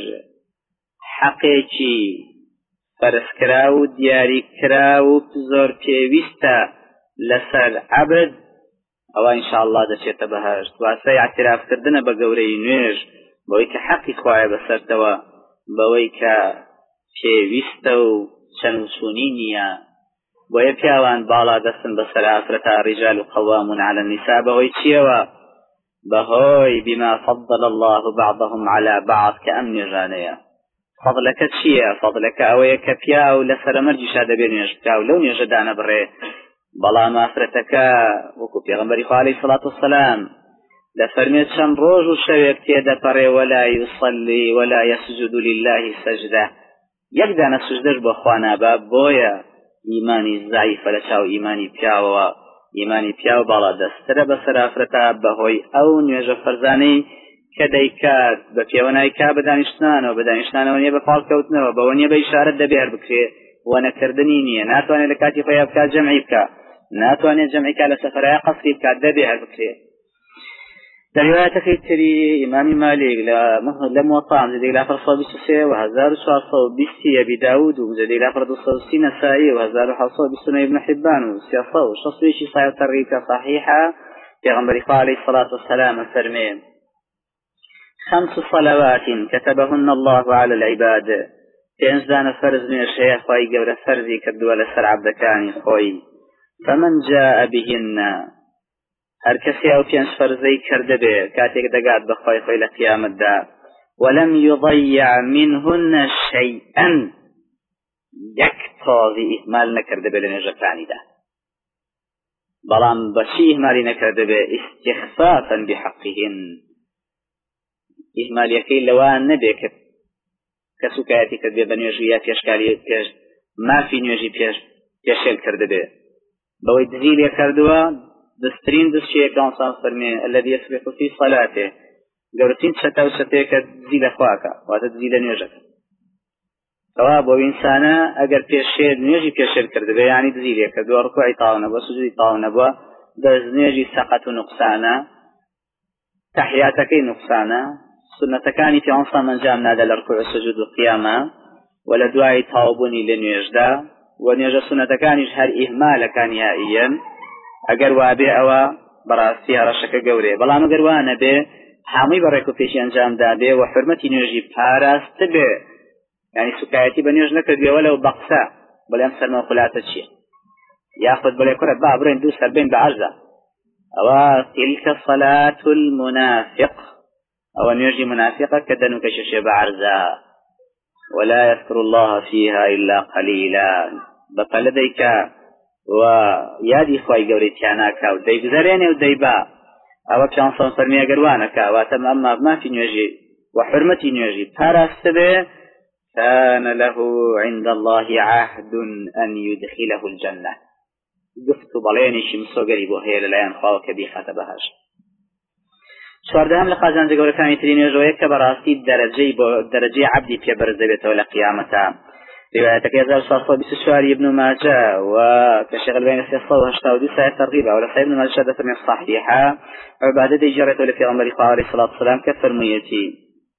حقيقي فرس كراو دياري كراو بزور بيويستا لسر عبد، او ان شاء الله دا شيء تبهشت واسي اعتراف كردنا بقوري نويج بويك حقي خواهي بسرتوا بويك پێویستە و چەند سوونی نییە، بۆیە پیاوان باڵا دەستن بەسەر ئافرەتە ڕیجال و قەوامون عەلە النیسا، بەهۆی چیەوە؟ بەهۆی بما فضل الله بعضهم على بعض، کە ئەم نوێژانەیە. فەضلەکە چییە؟ فەضلەکە ئەوەیە کە پیا و لە سەرەمەرجیشا دەبێت نوێژ بکا و لەو نوێژەدا نەبڕێ، بەڵام ئافرەتەکە وەکو پێغەمبەری خوا عەلەیهی الصلاة والسلام دەفەرمێت چەند ڕۆژ و شەوێک تێدەپەڕێ ولا يصلي ولا يسجد لله سجدة، یەک دانە سوجدەش بۆ خوا نابا، بۆیە ئیمانی زایفە لە چاو ئیمانی پیاوەوە، ئیمانی پیاو باڵا دەسترە بەسەر ئافرەتە بەهۆی ئەو نوێژە فەرزانەی کە دەیکات، بە پێوە نایکا بە دانیشتنانەوە، بە دانیشتنانەوە نییە بە پاڵکەوتنەوە، بەوە نییە بە ئیشارەت دەبێ هەر بکرێ، وەنەکردنی نییە، ناتوانێت لە کاتی خۆیان بکات جەمعی بکات، ناتوانێت جەمعی کات لە سەفەرەیە قەسری بکات، دەبێ هەر بکرێ. در روايتك تري إمام مالك لم وطعم زي لا فرصة بسوسة وهزار وشارصة بستي أبي داود وزي لا فرصة بسوسة نسائي وهزار وحصة بسنة ابن حبان وسياسة وشصوي شي صحيح ترغيبك صحيحة پیغمبر خوا علیه الصلاة والسلام فرمي خمس صلوات كتبهن الله على العباد پێنج دانە فەرز نوێژەیە خوای گەورە فەرزی کردووە لەسەر عەبدەکانی خۆی فمن جاء بهن هەر کەسێ ئەو پێنج فەرزەی کردبێ کاتێک دەگات بە خوای خۆی لە قیامەتدا ولم يضيع منهن شيئا یەک تۆزی ئیهمال نەکردبێ لە نوێژەکانیدا بەڵام بەچی ئیهمالی نەکردبێ استخفافا بحقهن ئیهمالیەکەی لەوان نەبێ کە کە سوکایەتی کردبێ بە نوێژی یا پێشکاری پێش مافی نوێژی پێش پێشێل کردبێ بەوەی دزی لێ کردووە دەستترین دەستشەیە پێغەمبەر فەرمێ الذي يسبق في صلاته گەورەترین چەتە و چەتەیە کە دزی لە خواکە واتە دزی لە نوێژەکە کەوا بۆ ئینسانە ئەگەر پێشێل نوێژی پێشێل کردبێ یعنی دزی لێ کردووە ڕکوعی تاو نەبووە سوجودی تاو نەبووە دەست نوێژی سەقەت و نوقسانە تحیاتەکەی نوقسانە سنەتەکانی پێغەمبەر ئەنجام نادا لە ڕکوع و سوجود و قیامە و لە دوای تاوبوونی لە نوێژدا و نوێژە سنەتەکانیش هەر ئیهمالەکان یائیەن ئەگەر وابێ ئەوە بەڕاستی هەڕەشەکە گەورەیە بەڵام ئەگەر وانە بێ هەمووی بەڕێک و پێشی ئەنجامدا بێ و حورمەتی نوێژی پاراست بێ یعنی سوکایەتی بە نوێژ نەکردوێەوە لەو بەقسە بەڵێم سەرمەقولاتە چییە یاخود بڵێ کوڕە با بڕێن دوو سەر بین بە عەرزە ئەوە تیلکە صەلات المنافق ئەوە نوێژی منافقە کە دەن و کەشێشێ بە عەرزە ولا يذكر الله فيها إلا قليلا بەپەلە دەیکا و یادی خوای گەورەی تیاناکا و دەیبزەرێنێ و دەیبا ئەوە پیانسان فەرمی ئەگەر وانەکا واتە ئەمما مافی نوێژی و حرمەتی نوێژی پاراستە بێ كان له عند الله عهد أن يدخله الجنة گفت و بەڵێنێکی مسۆگەری بۆ هەیە لەلایەن خواوە کە بیخاتە بەهەش چواردەهەم لە قازانجە گەورەکانی تری نوێژەوەیە کە بەڕاستی دەرەجەی بۆ دەرەجەی عەبدی پێبەرز دەبێتەوە لە قیامەتە روايتك هزار وسط بسشواري ابن ماجه وكشغل بين سيصة وهشتا ودي ساعة ترغيبة ولا سيد ابن ماجه شهادة من الصحيحة عبادة دي جريت ولي في غمر عليه الصلاة والسلام كفر ميتي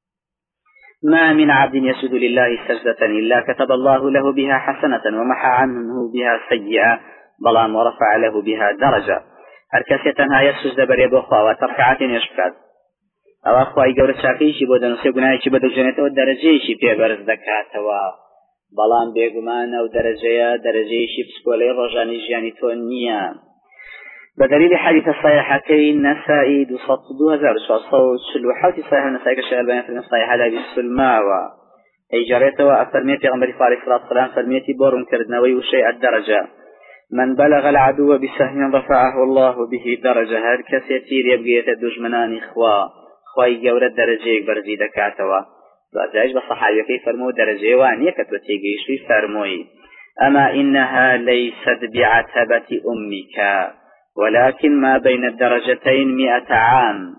ما من عبد يسجد لله سجدة إلا كتب الله له بها حسنة ومحى عنه بها سيئة بلان ورفع له بها درجة هركسية هاي يسجد بريب أخوة وتركعات يشكاد أو أخوة يقول الشاكيشي بودن وسيقنايشي بدو جنة والدرجيشي في برز دكاة بەڵام بێگومانە و دەرەجەیە دەرەجەیەشی پسکۆلەی ڕۆژانی ژیانی تۆ نییە بە دەلیلی حەدیثە صحیحەکەی نەسائی دوو هەزار و چوارسەد و چل و حەوتی صحیح نەسائی کە شێخ ئەلبانی فەرمێ صحیحە لا بیسلماوە ئەیجارێتەوە ئەفەرمێ پێغەمبەری خوا عەلەیهی سەڵاتو وسەلام فەرمێتی بۆ ڕوونکردنەوەی وشەی الدەرەجە من بلغ العدو بسهم رفعه الله به درجة هر کەسێ تیرێ بگێتە دوژمنانی خوا خوای گەورە دەرەجەیەک بەرزی دەکاتەوە بعدش بصحابي فرموا درجة وانية كتوتيجي شوي فرموي أما إنها ليست بعتبة أمك ولكن ما بين الدرجتين مئة عام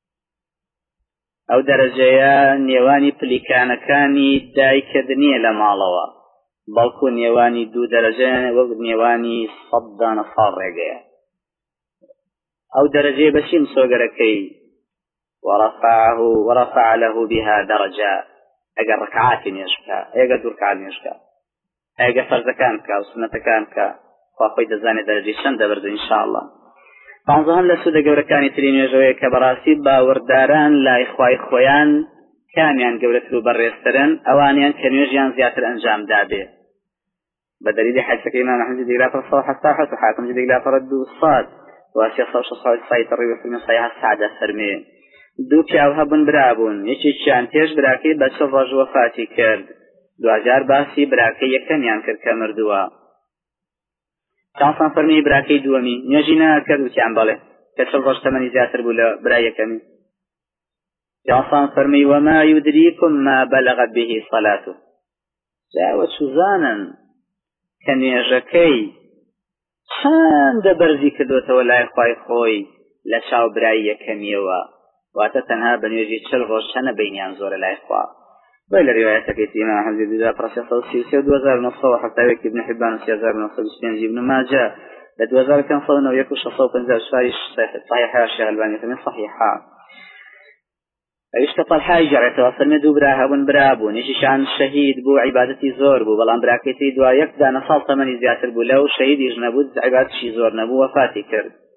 أو درجة نيواني بلكان كاني دايك دنيا لمالوا بلكو نيواني دو درجة ونيواني صدان صارقيا أو درجة بشيم سوغركي ورفعه ورفع له بها درجة اگر ركعات يشكا اگر دور ركعات يشكا اگر فرض كانك او سنة كانك فاخوي دزاني درجة شند برد ان شاء الله فانظرهم لسودة قوركاني ترين يجوية كبراسي باورداران لا اخواي خويان كاميان قورتلو بريسترن اوانيان كنيوجيان زيادة الانجام دابي بدليل حيث امام احمد جدي لا فرصة حساحة وحاكم جدي لا فرد الصاد واسي صوش صوت صايت الرئيس من صيحة السعادة فرمي دوو پیاو هەبوون برابوون یەکێکیان پێش براکەی بە چل ڕۆژ وەفاتی کرد دوجار باسی براکەی یەکەمیان کرد کە مردووە چاوسان فەرمی براکەی دووەمی نوێژی ناکرد وتیان بەڵێ کە چل ڕۆژ تەمەنی زیاتر بوو لە برای یەکەمی چاوسان فەرمی وما يدريكم ما بلغت به صلاته جاوە سوزانن کە نوێژەکەی چەندە بەرزی کردوێتەوە لای خوای خۆی لە چاو برای یەکەمیەوە واتە تەنها بە نوێژی چل ڕۆژ چەنە بەینیان زۆرە لای خوا بۆی لە ڕیوایەتەکەی ئیمام ئەحمەد دوو پڕەسە سەد و سی و سێ و دوو هەزار و نۆ سەد و حەڤتا و یەک ابن حیبان و سێ هەزار و نۆ سەد و بیست و پێنج ابن ماجە لە دوو هەزار و پێنج سەد و نەوە یەک و شەش سەد و پەنجا و چواریش صحیحە شێخ ئەلبانی فەرمێ صحیحە ئەویش کە تەڵحای جەڕێتەوە فەرمێ دوو برا هەبوون برابوون یەکیشیان شەهید بوو عیبادەتی زۆر بوو بەڵام براکەی دوای یەک دانە ساڵ تەمەنی زیاتر بوو لەو شەهیدیش نەبوو عیبادەتیشی زۆر نەبوو وەفاتی کرد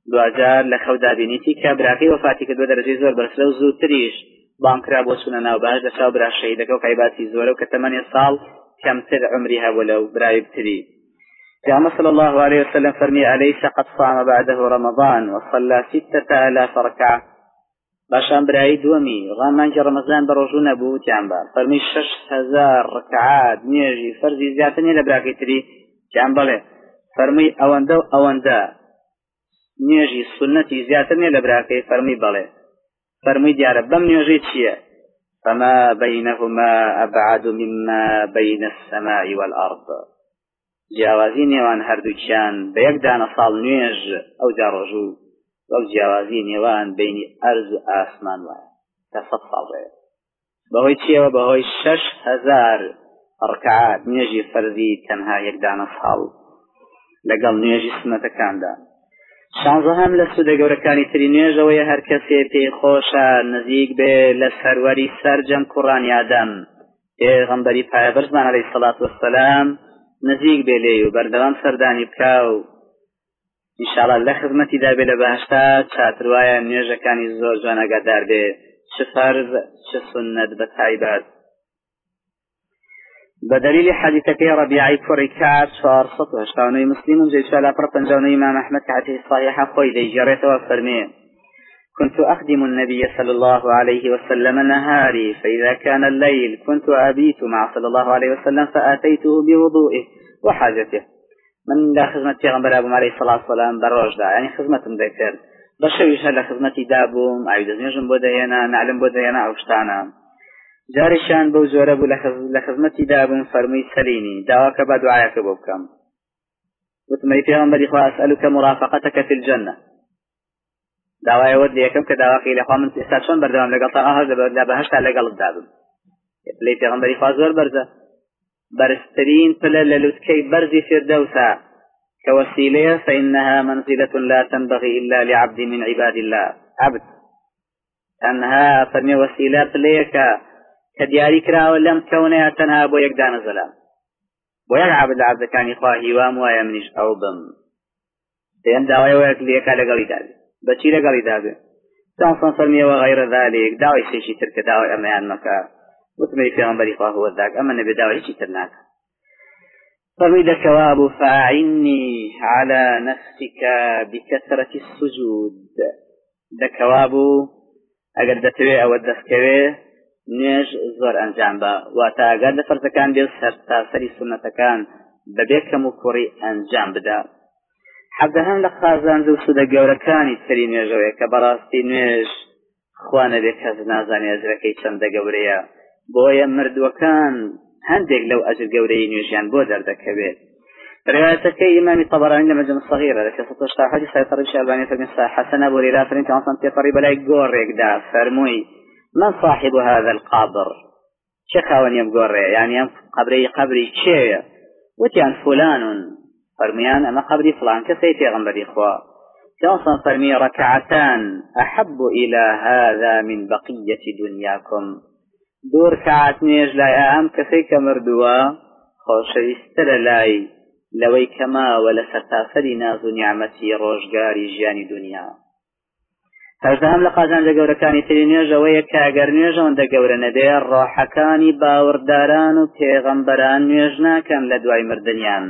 دوجار لخودا بینیتی که براکی وفاتی که دو درجه زور برسلو زودتریش بانکرا بۆ چوونە ناو بەهەشت لەچاو برا شەهیدەکە و قەیباتی زۆرە و کە تەمەنی ساڵ کەمتر عمری هەبوو لەو برای بتری. پیامبر صلى الله عليه وسلم فرمي أليس قد صام بعده رمضان وصلى ستة آلاف ركعة باشان برای دومی غامانجی رمضان بروجو نبو پیامبر فرمی شش هزار ركعات نێژی فەرزی زیاتر نیە لە براکەی تری پیامبەڵێ فرمی ئەوەندە و ئەوەندە نێژی سنەتی زیاتر نیە لە براکەی فرمی بەڵێ فرمی دیارە بەم نێژەی چییە فما بينهما أبعد مما بين السماء والأرض جیاوازی نێوان هەردووکیان بە یەک دانە ساڵ نوێژ ئەو جا ڕۆژوو وەک جیاوازی نێوان بینی ئەرز و ئاسمان وایە کە سەد ساڵ ڕێ بەهۆی چیەوە بەهۆی شەش هەزار ڕکعات نوێژی فەرزی تەنها یەک دانە ساڵ لەگەڵ نوێژی سنەتەکاندا. شانزەهەم لە سوودە گەورەکانی تری نوێژەوەیە هەر کەسێ پێی خۆشە نزیک بێ لە سەروەری سەرجەم کوڕانی ئادەم پێغەمبەری پایەبەرزمان عەلەیهی سەڵات وەسەلام نزیک بێ لێی و بەردەوام سەردانی بکا و ئینشاڵڵا لە خزمەتیدا بێ لە بەهەشتا چاتر وایە نوێژەکانی زۆر جوان ئاگادار بێ چ فەرز چ سنەت بە تایبەت. بدليل حديثك ربيعي كوري كعب شهر سطوة شتاوني مسلم جيد شالا برطنجاوني إمام أحمد كعته الصحيحة خويدي جريت وفرمي كنت أخدم النبي صلى الله عليه وسلم نهاري فإذا كان الليل كنت أبيت مع صلى الله عليه وسلم فأتيته بوضوئه وحاجته من لا خدمة پیغمبر أبو عليه الصلاة والسلام بروج دا يعني خدمة ذكر بشويش هلا خدمتي دابوم عيد نجم بودينا نعلم بودينا أو شتانا جارشان بو زۆرە بوو لە خزمەتی دابوون فەرمووی سەلینی داواکە بە دوعایەکە بۆ بکەم وتمەی پێغەمبەری خوا ئەسئەلوکە مڕافەقەتەکە فی الجەنە داوایەوەت لێ یەکەم کە داواکەی لەخوا من ئێستا چۆن بەردەوام لەگەڵ تا لە بەهەشتا لەگەڵت دابم لێی پێغەمبەری خوا زۆر بەرزە بەرزترین پلە لە لوتکەی بەرزی فردەوسە کە وەسیلەیە فإنها منزلة لا تنبغي إلا لعبد من عباد الله عبد تەنها فەرمێ وەسیلە پلەیەکە کە دیاری کراوە لەم کەونەیە تەنها بۆ یەک دانەزەلا بۆ یەک عەبد لە عەبدەکانی خوا هیوام وایە منیش ئەو بم دێن داوایەوەیەک لێکا لەگەڵی دابێ بەچی لەگەڵی دابێ تەنسەن فەرمیەوە غەیرە ذالێک داوای شێشی تر کە داوای ئەمەیان مەکە وتمەی پێغەمبەری خوا هو ذاک ئەمە نەبێ داوای هیچی تر ناکە فەرمی دەکەوا بوو فاعنی على نفسك بكثرة السجود دەکەوا بوو ئەگەر دەتەوێ ئەوە دەستکەوێ نوێژ زۆر ئەنجام بە واتە ئەگەر لە فەرزەکان بێ سەر تاسەری سونەتەکان بەبێ کەم و کوڕی ئەنجام بدە. حەبدەهەم لە خازانجە و سوودە گەورەکانی تری نوێژەوەیە کە بەڕاستی نوێژ خوا نەبێ کەس نازانێ ئەجرەکەی چەندە گەورەیە بۆیە مردووەکان هەندێک لەو ئەجر گەورەی نوێژیان بۆ دەردەکەوێت. روايتكي إمام الطبراني لما جمع الصغيرة لك ستشتع حديث سيطر الشعباني فرمي حسن أبو ليلة فرمي كان تطري بلاي قوريك دا فرموي من صاحب هذا القبر شخاون يم قوري يعني يم قبري قبري شيء وتيان فلان فرميان أما قبري فلان كسيتي غنبري إخوة كان فرمي ركعتان أحب إلى هذا من بقية دنياكم دور كعت نيج لا أهم كسيك مردوا خوش يستللاي لەوەی کەما و لە سەرتاسەری ناز و نیعمەتی ڕۆژگاری ژیانی دنیا. هەژدەهەم لە قازانجە گەورەکانی تری نوێژەوەیە کە ئەگەر نوێژەوەندە گەورە نەبێ ڕۆحەکانی باوەڕداران و پێغەمبەران نوێژ ناکەن لە دوای مردنیان.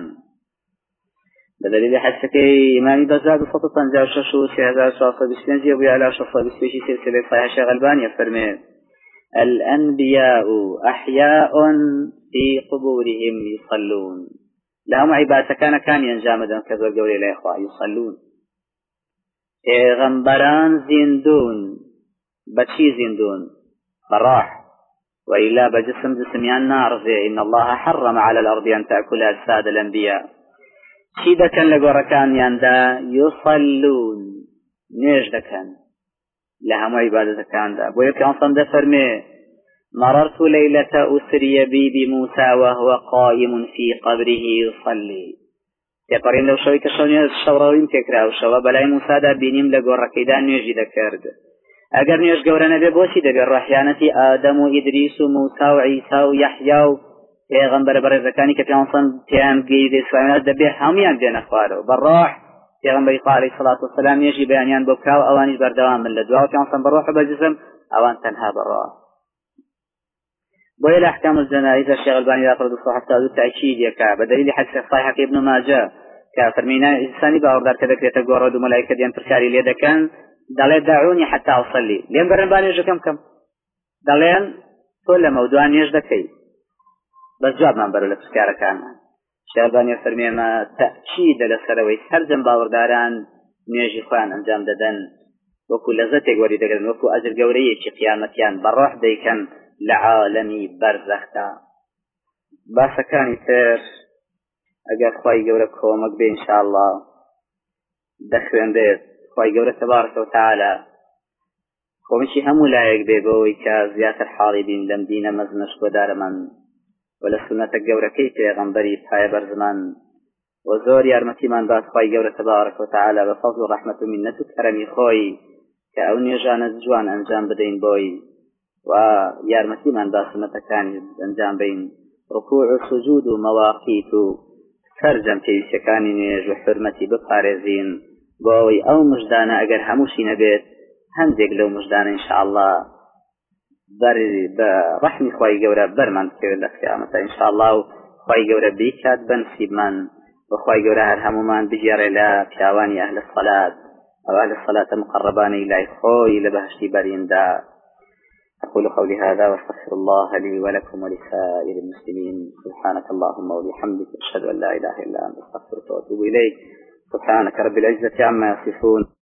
بەدەلیلی حەدیثەکەی ئیمامی بەزار دوو سەد و پەنجا و شەش و سێ هەزار چوار سەد و بیست و پێنج بووە عەلا شەش سەد و بیست و پێنج سلسلەی صحیح شێخ ئەلبانی فەرمێ الأنبياء أحياء في قبورهم يصلون لهم عبادة كان كان ينجامدون كذو القولي لا إخوة يصلون غنبران زندون بشي زندون فراح وإلا بجسم جسميان نار زي إن الله حرم على الأرض أن تأكل أجساد الأنبياء شيدا كان لقورا كان يندا يصلون نيجدا كان لهم عبادة كان دا ويكون صند فرمي مررت ليلة أسري بي بموسى وهو قائم في قبره يصلي يقرين لو شوي كشوني الشوراوين ككرا وشوا بلاي موسى دا بينيم لقور ركيدان نيجي دكرد اگر نيج قورنا ببوسي دا بالرحيانة آدم وإدريس وموسى وعيسى ويحيى پیغمبر برزكاني كتانصن تيام قيد إسلامات دا بيه هميان دين أخوارو بالراح پیغمبر عليه الصلاة والسلام يجي بيانيان بوكاو اوانيش بردوام من لدواء كان بروح بجسم اوان تنها برا بويل احكام الجنائز الشيخ الباني لا ترد الصحة تأكيد يكا بدليل حديث صحيح ابن ماجه كافرمينا انساني باوردار كذا تقول ملائكة دين ترشاري ليدا كان دلين دعوني حتى اصلي لين برن باني كم كم دلين كل موضوع يجدكي بس جواب من برو لفسكارة كان الشيخ الباني يفرمي ما تأكيد لسروي سرجم باورداران نيجي خوان انجام ددن وكو لذتك وري دقرن وكو اجر قوريه كي قيامتيان بروح ديكن لعالمي برزختا باسا كاني تر اگر خواهی گوره کومک بي ان شاء الله دخوين بيت خواهی گوره تبارك وتعالى خومشي همو لايق بي بوي كزيات الحالي بين لم دين مزنش ودار من ولا سنة گوره كي پیغمبري بحي برزمان وزور يارمتي من باس خواهی گوره تبارك وتعالى بفضل رحمة منة كرمي خوي كأوني جانت جوان انجام بدين بوي ويارمتي من باس سنة كان انجام بين ركوع سجود مواقيت فرجم في سكاني نيج وحرمتي بقارزين بوي او مجدانا اگر هموشي نبيت هندق لو مجدانا ان شاء الله بر برحمي خواهي قورا برمان كير لخيامة ان شاء الله خواهي قورا بيكات بنسيب من وخواهي قورا هرهمو من بجير الى كاواني اهل الصلاة او اهل الصلاة مقرباني الى خوي لبهشتي برين دا أقول قولي هذا واستغفر الله لي ولكم ولسائر المسلمين سبحانك اللهم وبحمدك أشهد أن لا إله إلا أنت أستغفرك وأتوب إليك سبحانك رب العزة عما يصفون